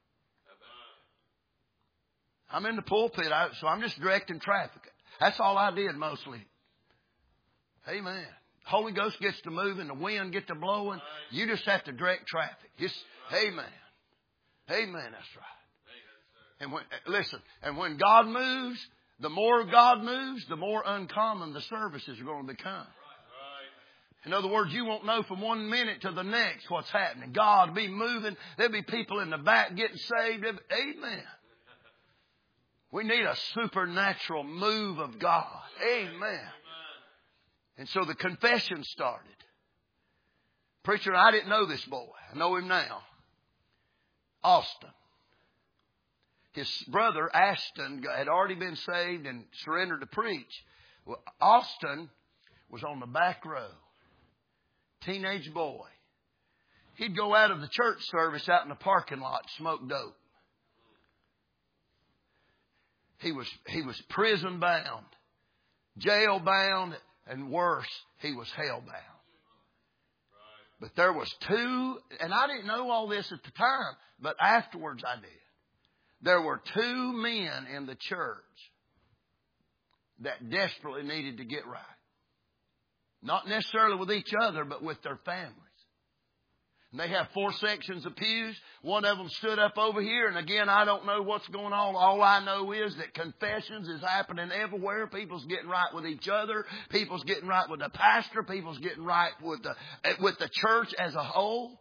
I'm in the pulpit, so I'm just directing traffic. That's all I did mostly. Amen. Holy Ghost gets to moving, the wind gets to blowing. You just have to direct traffic. Just, amen. Amen, that's right. And when God moves, the more God moves, the more uncommon the services are going to become. In other words, you won't know from one minute to the next what's happening. God will be moving. There'll be people in the back getting saved. Amen. We need a supernatural move of God. Amen. And so the confession started. Preacher, I didn't know this boy. I know him now. Austin. His brother, Ashton, had already been saved and surrendered to preach. Well, Austin was on the back row. Teenage boy. He'd go out of the church service out in the parking lot and smoke dope. He was prison bound, jail bound, and worse, he was hell bound. But there was two, and I didn't know all this at the time, but afterwards I did. There were two men in the church that desperately needed to get right. Not necessarily with each other, but with their families. And they have 4 sections of pews. One of them stood up over here. And again, I don't know what's going on. All I know is that confessions is happening everywhere. People's getting right with each other. People's getting right with the pastor. People's getting right with the church as a whole.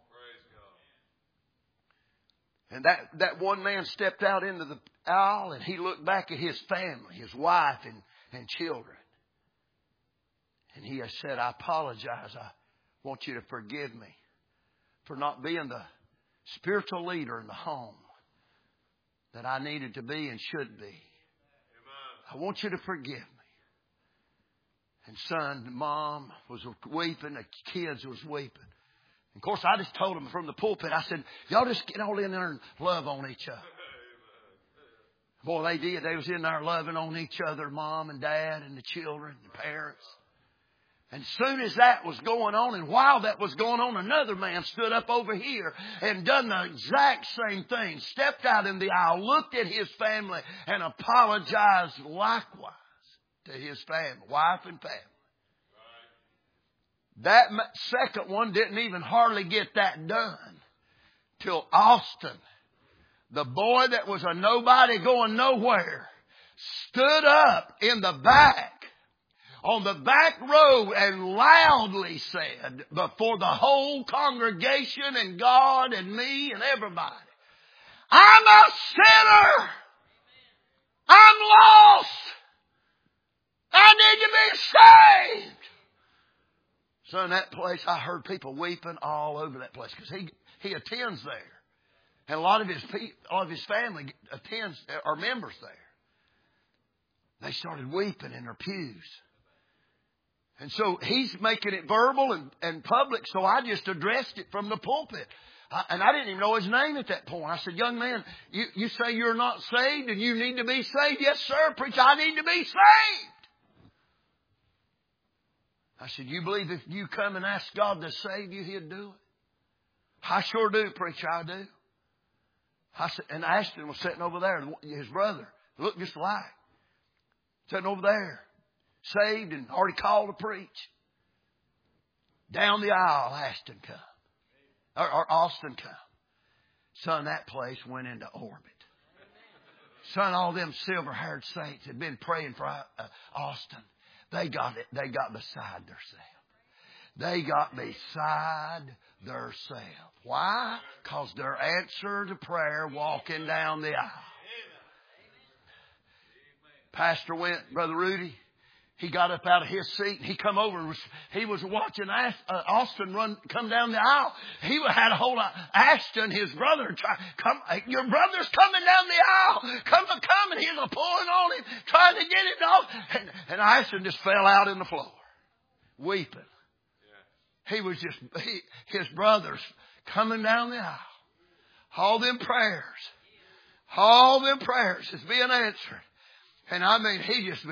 And that one man stepped out into the aisle and he looked back at his family, his wife and children. And he said, I apologize. I want you to forgive me for not being the spiritual leader in the home that I needed to be and should be. Amen. I want you to forgive me. And son, mom was weeping. The kids was weeping. Of course, I just told them from the pulpit, I said, y'all just get all in there and love on each other. Boy, they did. They was in there loving on each other, mom and dad and the children, the parents. And as soon as that was going on, and while that was going on, another man stood up over here and done the exact same thing. Stepped out in the aisle, looked at his family, and apologized likewise to his family, wife and family. That second one didn't even hardly get that done till Austin, the boy that was a nobody going nowhere, stood up in the back on the back row and loudly said before the whole congregation and God and me and everybody, I'm a sinner. I'm lost. I need to be saved. So in that place, I heard people weeping all over that place because he attends there. And a lot of his family attends, are members there. They started weeping in their pews. And so he's making it verbal and public, so I just addressed it from the pulpit. And I didn't even know his name at that point. I said, young man, you say you're not saved and you need to be saved? Yes, sir, preacher, I need to be saved. I said, you believe if you come and ask God to save you, He'd do it? I sure do, preacher, I do. I said, and Ashton was sitting over there, his brother, looked just alike, sitting over there. Saved and already called to preach. Down the aisle, Austin come. Son, that place went into orbit. Son, all them silver-haired saints had been praying for Austin. They got beside themselves. They got beside themselves. Why? Because their answer to prayer walking down the aisle. Pastor went, Brother Rudy. He got up out of his seat and he come over and he was watching Austin come down the aisle. He had a hold of Ashton, his brother. Your brother's coming down the aisle. Come. And he was pulling on him, trying to get it off. And Ashton just fell out in the floor, weeping. He was his brother's coming down the aisle. All them prayers is being answered. And I mean, he just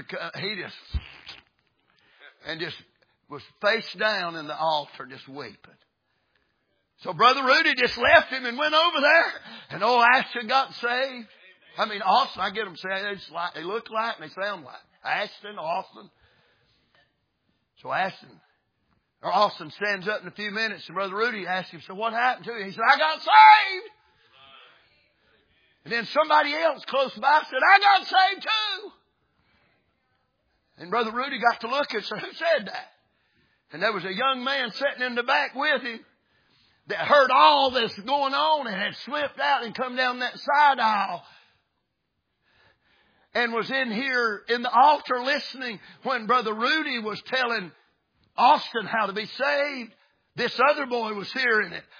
was face down in the altar, just weeping. So Brother Rudy just left him and went over there, and old Ashton got saved. I mean, Austin, I get them saved. They look like and they sound like Ashton, Austin. So Austin stands up in a few minutes, and Brother Rudy asks him, so what happened to you? He said, I got saved. And then somebody else close by said, I got saved too. And Brother Rudy got to look and said, who said that? And there was a young man sitting in the back with him that heard all this going on and had slipped out and come down that side aisle and was in here in the altar listening when Brother Rudy was telling Austin how to be saved. This other boy was hearing it.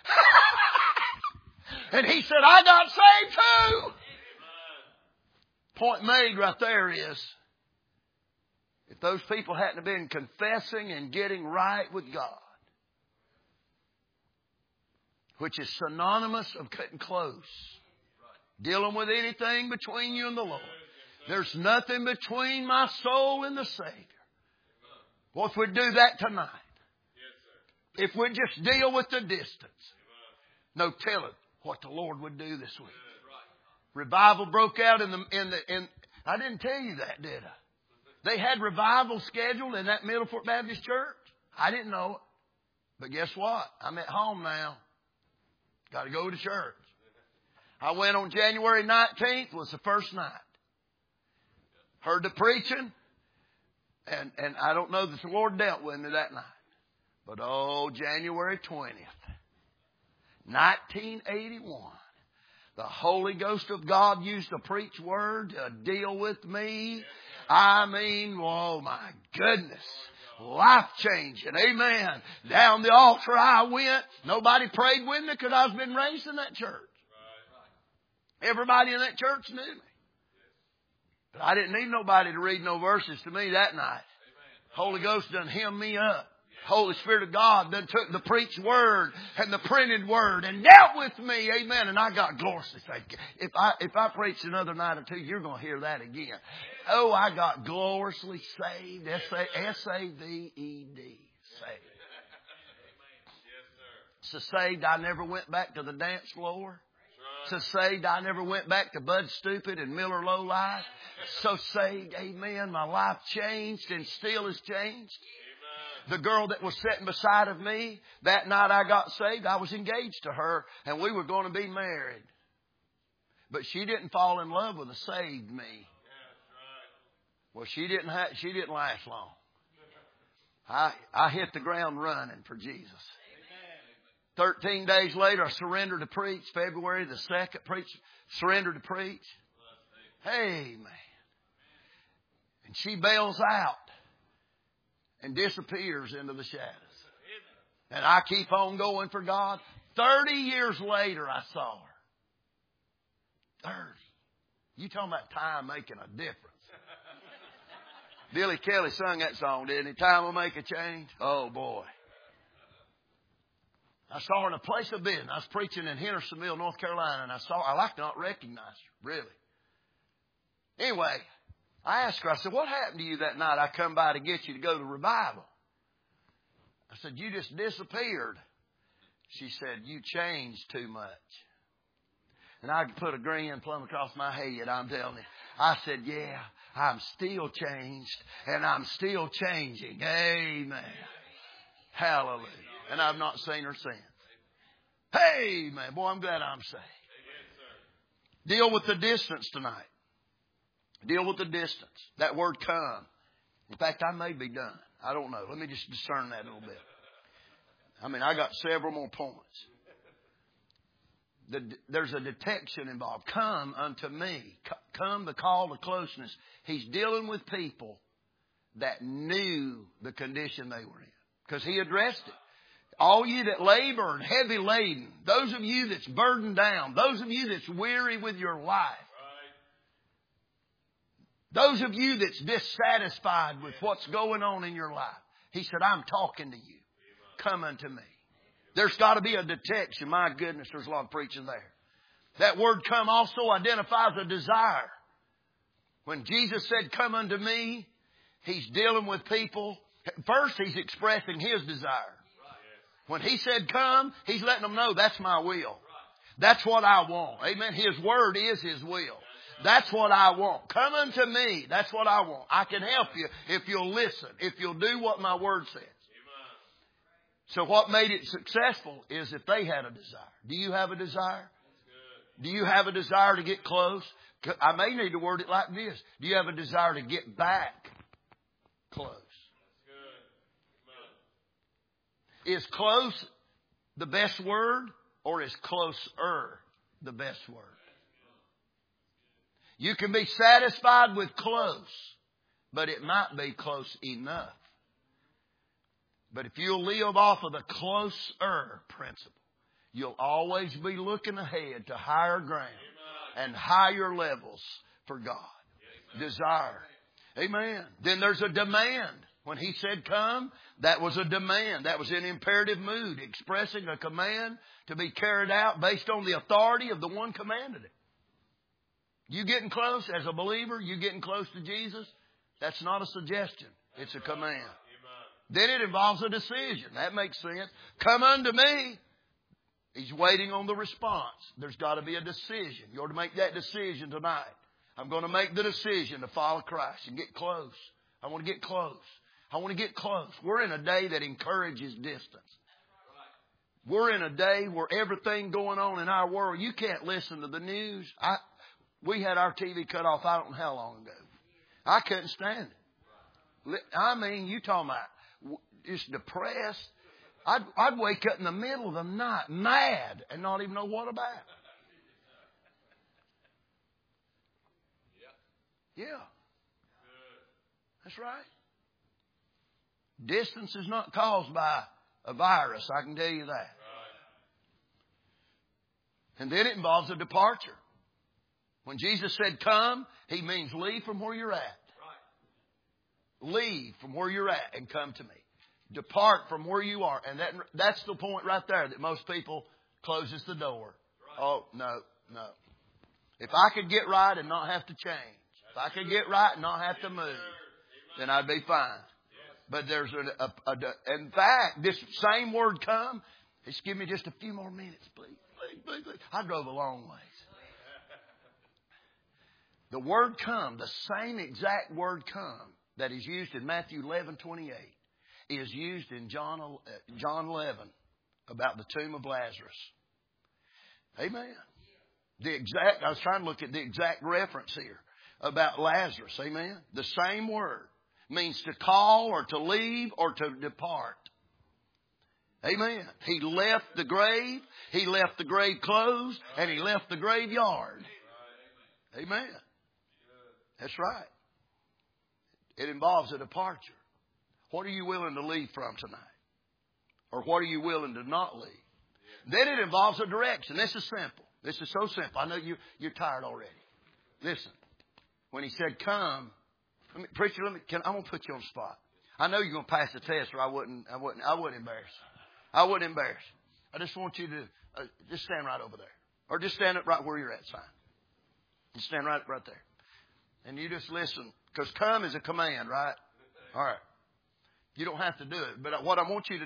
And he said, I got saved too. Point made right there is, if those people hadn't been confessing and getting right with God, which is synonymous of cutting close, dealing with anything between you and the Lord. There's nothing between my soul and the Savior. Well, if we do that tonight, if we just deal with the distance, no telling what the Lord would do this week. Revival broke out in I didn't tell you that, did I? They had revival scheduled in that Middle Fort Baptist Church. I didn't know it. But guess what? I'm at home now. Got to go to church. I went on January 19th, was the first night. Heard the preaching, and I don't know that the Lord dealt with me that night. But January 20th, 1981, the Holy Ghost of God used the preach word to deal with me. I mean, oh my goodness. Life changing. Amen. Down the altar I went. Nobody prayed with me because I've been raised in that church. Everybody in that church knew me. But I didn't need nobody to read no verses to me that night. Holy Ghost done hemmed me up. Holy Spirit of God done took the preached word and the printed word and dealt with me. Amen. And I got gloriously saved. If I preach another night or two, you're going to hear that again. Oh, I got gloriously saved. S-A-V-E-D. Saved. So saved I never went back to the dance floor. So saved I never went back to Bud Stupid and Miller Low Life. So saved, amen, my life changed and still has changed. The girl that was sitting beside of me, that night I got saved, I was engaged to her and we were going to be married. But she didn't fall in love with a saved me. Well, she didn't last long. I hit the ground running for Jesus. 13 days later, I surrendered to preach. February the 2nd, surrendered to preach. Hey, man. And she bails out and disappears into the shadows. And I keep on going for God. 30 years later, I saw her. 30. You talking about time making a difference. Billy Kelly sung that song, didn't he? Time will make a change. Oh, boy. I saw her in a place of business. I was preaching in Hendersonville, North Carolina, and I like not recognize her, really. Anyway, I asked her, I said, what happened to you that night I come by to get you to go to revival? I said, you just disappeared. She said, you changed too much. And I could put a grin plumb across my head, I'm telling you. I said, yeah, I'm still changed, and I'm still changing. Amen. Hallelujah. And I've not seen her since. Hey, man, boy, I'm glad I'm saved. Deal with the distance tonight. Deal with the distance. That word come. In fact, I may be done. I don't know. Let me just discern that a little bit. I got several more points. There's a detection involved. Come unto me. Come, the call to closeness. He's dealing with people that knew the condition they were in. Because he addressed it. All you that labor and heavy laden, those of you that's burdened down, those of you that's weary with your life, those of you that's dissatisfied with what's going on in your life, he said, I'm talking to you. Come unto me. There's got to be a detection. My goodness, there's a lot of preaching there. That word come also identifies a desire. When Jesus said, come unto me, he's dealing with people. First, he's expressing his desire. When he said come, he's letting them know that's my will. That's what I want. Amen. His word is his will. That's what I want. Come unto me. That's what I want. I can help you if you'll listen, if you'll do what my word says. So what made it successful is if they had a desire. Do you have a desire? Do you have a desire to get close? I may need to word it like this. Do you have a desire to get back close? Is close the best word, or is closer the best word? You can be satisfied with close, but it might be close enough. But if you'll live off of the closer principle, you'll always be looking ahead to higher ground and higher levels for God. Desire. Amen. Then there's a demand. When he said come, that was a demand. That was an imperative mood, expressing a command to be carried out based on the authority of the one commanded it. You getting close as a believer, you getting close to Jesus, that's not a suggestion. It's a command. Then it involves a decision. That makes sense. Come unto me. He's waiting on the response. There's got to be a decision. You ought to make that decision tonight. I'm going to make the decision to follow Christ and get close. I want to get close. I want to get close. We're in a day that encourages distance. We're in a day where everything going on in our world, you can't listen to the news. We had our TV cut off I don't know how long ago. I couldn't stand it. I mean, you talking about just depressed. I'd wake up in the middle of the night mad and not even know what about. Yeah. That's right. Distance is not caused by a virus, I can tell you that. And then it involves a departure. When Jesus said come, He means leave from where you're at. Leave from where you're at and come to me. Depart from where you are. And that's the point right there that most people closes the door. Oh, no. If I could get right and not have to change, if I could get right and not have to move, then I'd be fine. But there's in fact, this same word come, just give me just a few more minutes, please. I drove a long ways. The word come, the same exact word come that is used in Matthew 11:28 is used in John 11 about the tomb of Lazarus. Amen. I was trying to look at the exact reference here about Lazarus. Amen. The same word means to call or to leave or to depart. Amen. He left the grave. He left the grave closed and he left the graveyard. Amen. That's right. It involves a departure. What are you willing to leave from tonight? Or what are you willing to not leave? Then it involves a direction. This is simple. This is so simple. I know you're tired already. Listen. When He said come, preacher, I'm going to put you on the spot. I know you're going to pass the test or I wouldn't embarrass. I wouldn't embarrass. I just want you to just stand right over there. Or just stand up right where you're at, sign. Just stand right there. And you just listen. Because come is a command, right? All right. You don't have to do it. But what I want you to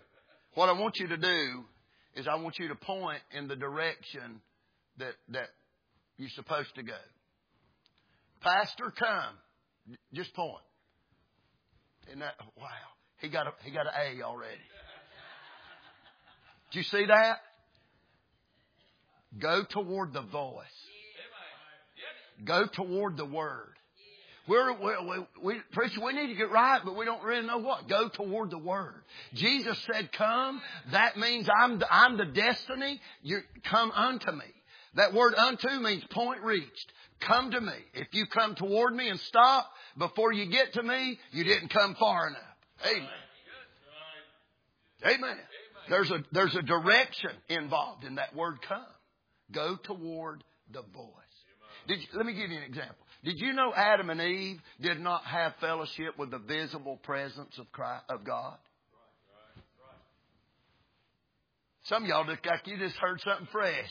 do is I want you to point in the direction that you're supposed to go. Pastor, come. Just point. And that, wow. He got an A already. Did you see that? Go toward the voice. Go toward the word. Preacher, we need to get right, but we don't really know what. Go toward the word. Jesus said, come. That means I'm the destiny. You come unto me. That word unto means point reached. Come to me. If you come toward me and stop before you get to me, you didn't come far enough. Amen. Amen. There's a direction involved in that word come. Go toward the voice. Let me give you an example. Did you know Adam and Eve did not have fellowship with the visible presence of God? Some of y'all look like you just heard something fresh.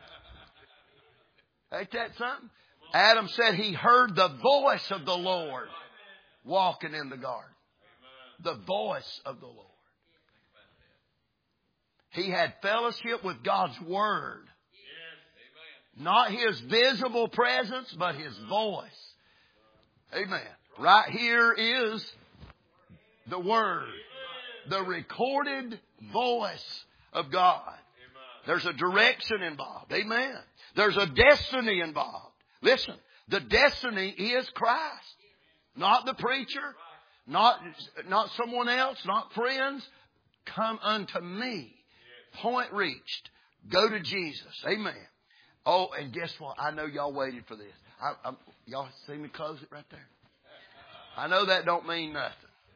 Ain't that something? Adam said he heard the voice of the Lord walking in the garden. The voice of the Lord. He had fellowship with God's Word. Not His visible presence, but His voice. Amen. Right here is the Word. The recorded voice of God. There's a direction involved. Amen. There's a destiny involved. Listen, the destiny is Christ. Not the preacher. Not someone else. Not friends. Come unto me. Point reached. Go to Jesus. Amen. Oh, and guess what? I know y'all waited for this. Y'all see me close it right there? I know that don't mean nothing.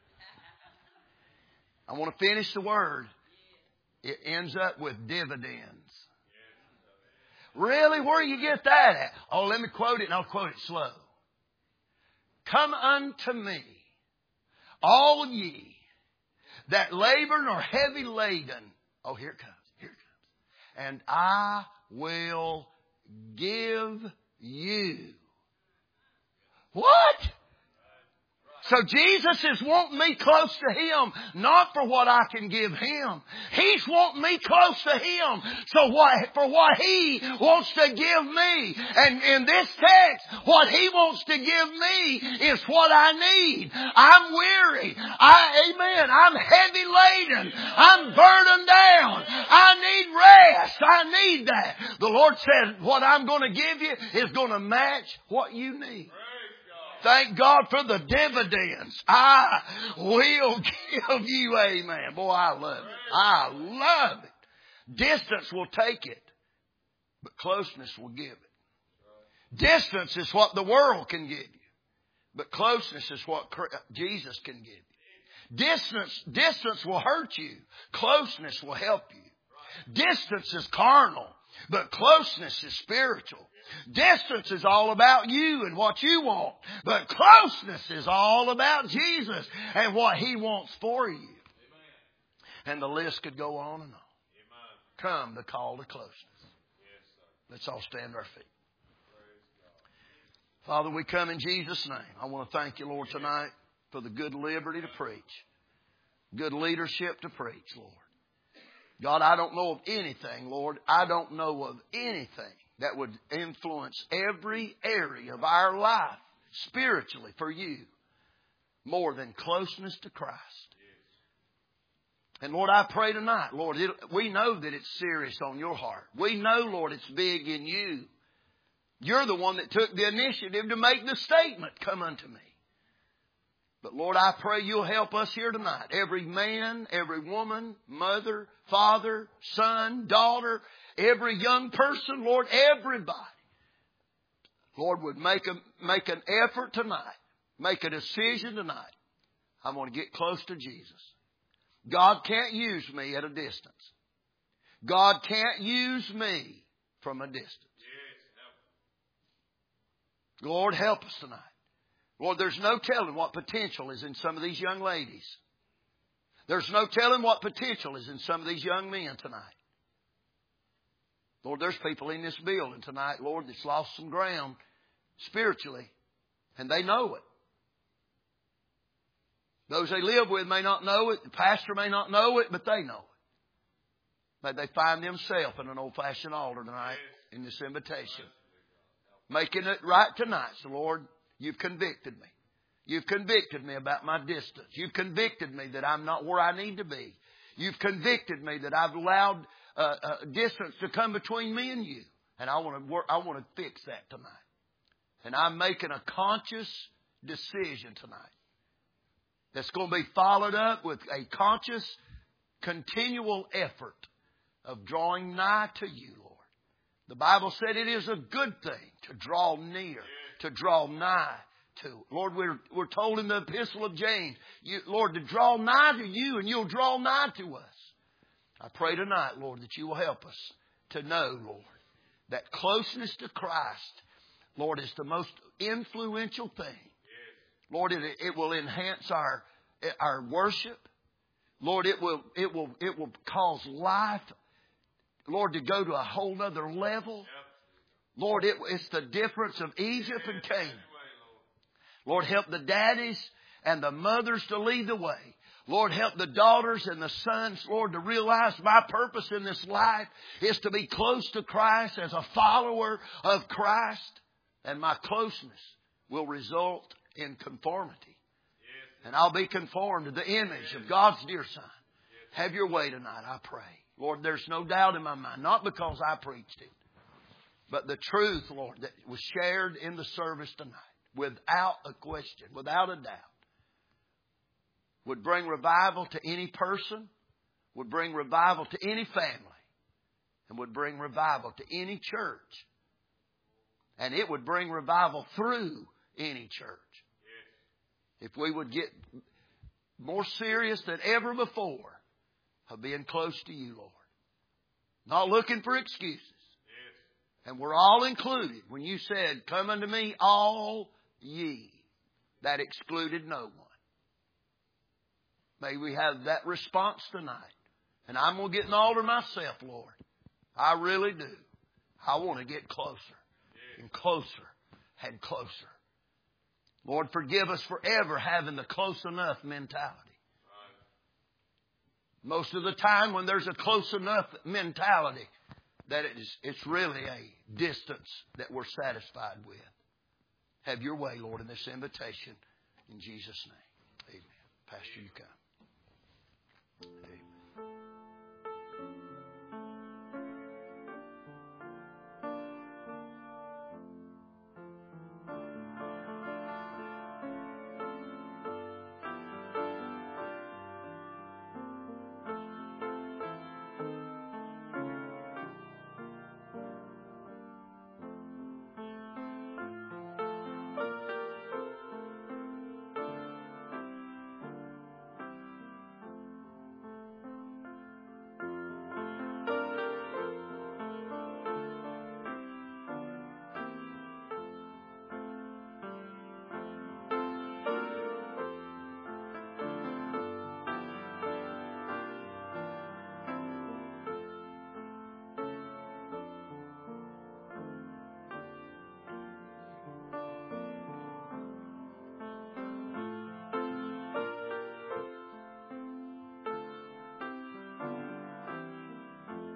I want to finish the word. It ends up with dividends. Really? Where do you get that at? Oh, let me quote it and I'll quote it slow. Come unto me, all ye that labor and are heavy laden. Oh, here it comes. Here it comes. And I will give you. What? So Jesus is wanting me close to Him, not for what I can give Him. He's wanting me close to Him for what He wants to give me. And in this text, what He wants to give me is what I need. I'm weary. Amen. I'm heavy laden. I'm burdened down. I need rest. I need that. The Lord said, what I'm going to give you is going to match what you need. Thank God for the dividends. I will give you, amen. Boy, I love it. I love it. Distance will take it, but closeness will give it. Distance is what the world can give you, but closeness is what Jesus can give you. Distance will hurt you. Closeness will help you. Distance is carnal, but closeness is spiritual. Distance is all about you and what you want. But closeness is all about Jesus and what He wants for you. Amen. And the list could go on and on. Amen. Come, the call to closeness. Yes, let's all stand to our feet. Father, we come in Jesus' name. I want to thank you, Lord, tonight for the good liberty to preach. Good leadership to preach, Lord. God, I don't know of anything, Lord. I don't know of anything that would influence every area of our life spiritually for you more than closeness to Christ. And Lord, I pray tonight, Lord, we know that it's serious on your heart. We know, Lord, it's big in you. You're the one that took the initiative to make the statement, come unto me. But Lord, I pray you'll help us here tonight. Every man, every woman, mother, father, son, daughter, every young person, Lord, everybody, Lord, would make an effort tonight, make a decision tonight. I want to get close to Jesus. God can't use me at a distance. God can't use me from a distance. Lord, help us tonight. Lord, there's no telling what potential is in some of these young ladies. There's no telling what potential is in some of these young men tonight. Lord, there's people in this building tonight, Lord, that's lost some ground spiritually, and they know it. Those they live with may not know it. The pastor may not know it, but they know it. May they find themselves in an old-fashioned altar tonight in this invitation. Making it right tonight. So, Lord, you've convicted me. You've convicted me about my distance. You've convicted me that I'm not where I need to be. You've convicted me that I've allowed distance to come between me and you. And I want to fix that tonight. And I'm making a conscious decision tonight that's going to be followed up with a conscious, continual effort of drawing nigh to you, Lord. The Bible said it is a good thing to draw near, to draw nigh to. Lord, we're told in the epistle of James, Lord, to draw nigh to you and you'll draw nigh to us. I pray tonight, Lord, that you will help us to know, Lord, that closeness to Christ, Lord, is the most influential thing. Lord, it will enhance our worship. Lord, it will cause life, Lord, to go to a whole other level. Lord, it's the difference of Egypt and Canaan. Lord, help the daddies and the mothers to lead the way. Lord, help the daughters and the sons, Lord, to realize my purpose in this life is to be close to Christ as a follower of Christ. And my closeness will result in conformity. And I'll be conformed to the image of God's dear Son. Have your way tonight, I pray. Lord, there's no doubt in my mind, not because I preached it, but the truth, Lord, that was shared in the service tonight, without a question, without a doubt, would bring revival to any person, would bring revival to any family, and would bring revival to any church. And it would bring revival through any church. If we would get more serious than ever before of being close to you, Lord. Not looking for excuses. And we're all included. When you said, come unto me all ye, that excluded no one. May we have that response tonight. And I'm going to get an altar myself, Lord. I really do. I want to get closer and closer and closer. Lord, forgive us for ever having the close enough mentality. Most of the time when there's a close enough mentality, that it's really a distance that we're satisfied with. Have your way, Lord, in this invitation. In Jesus' name. Amen. Pastor, you come.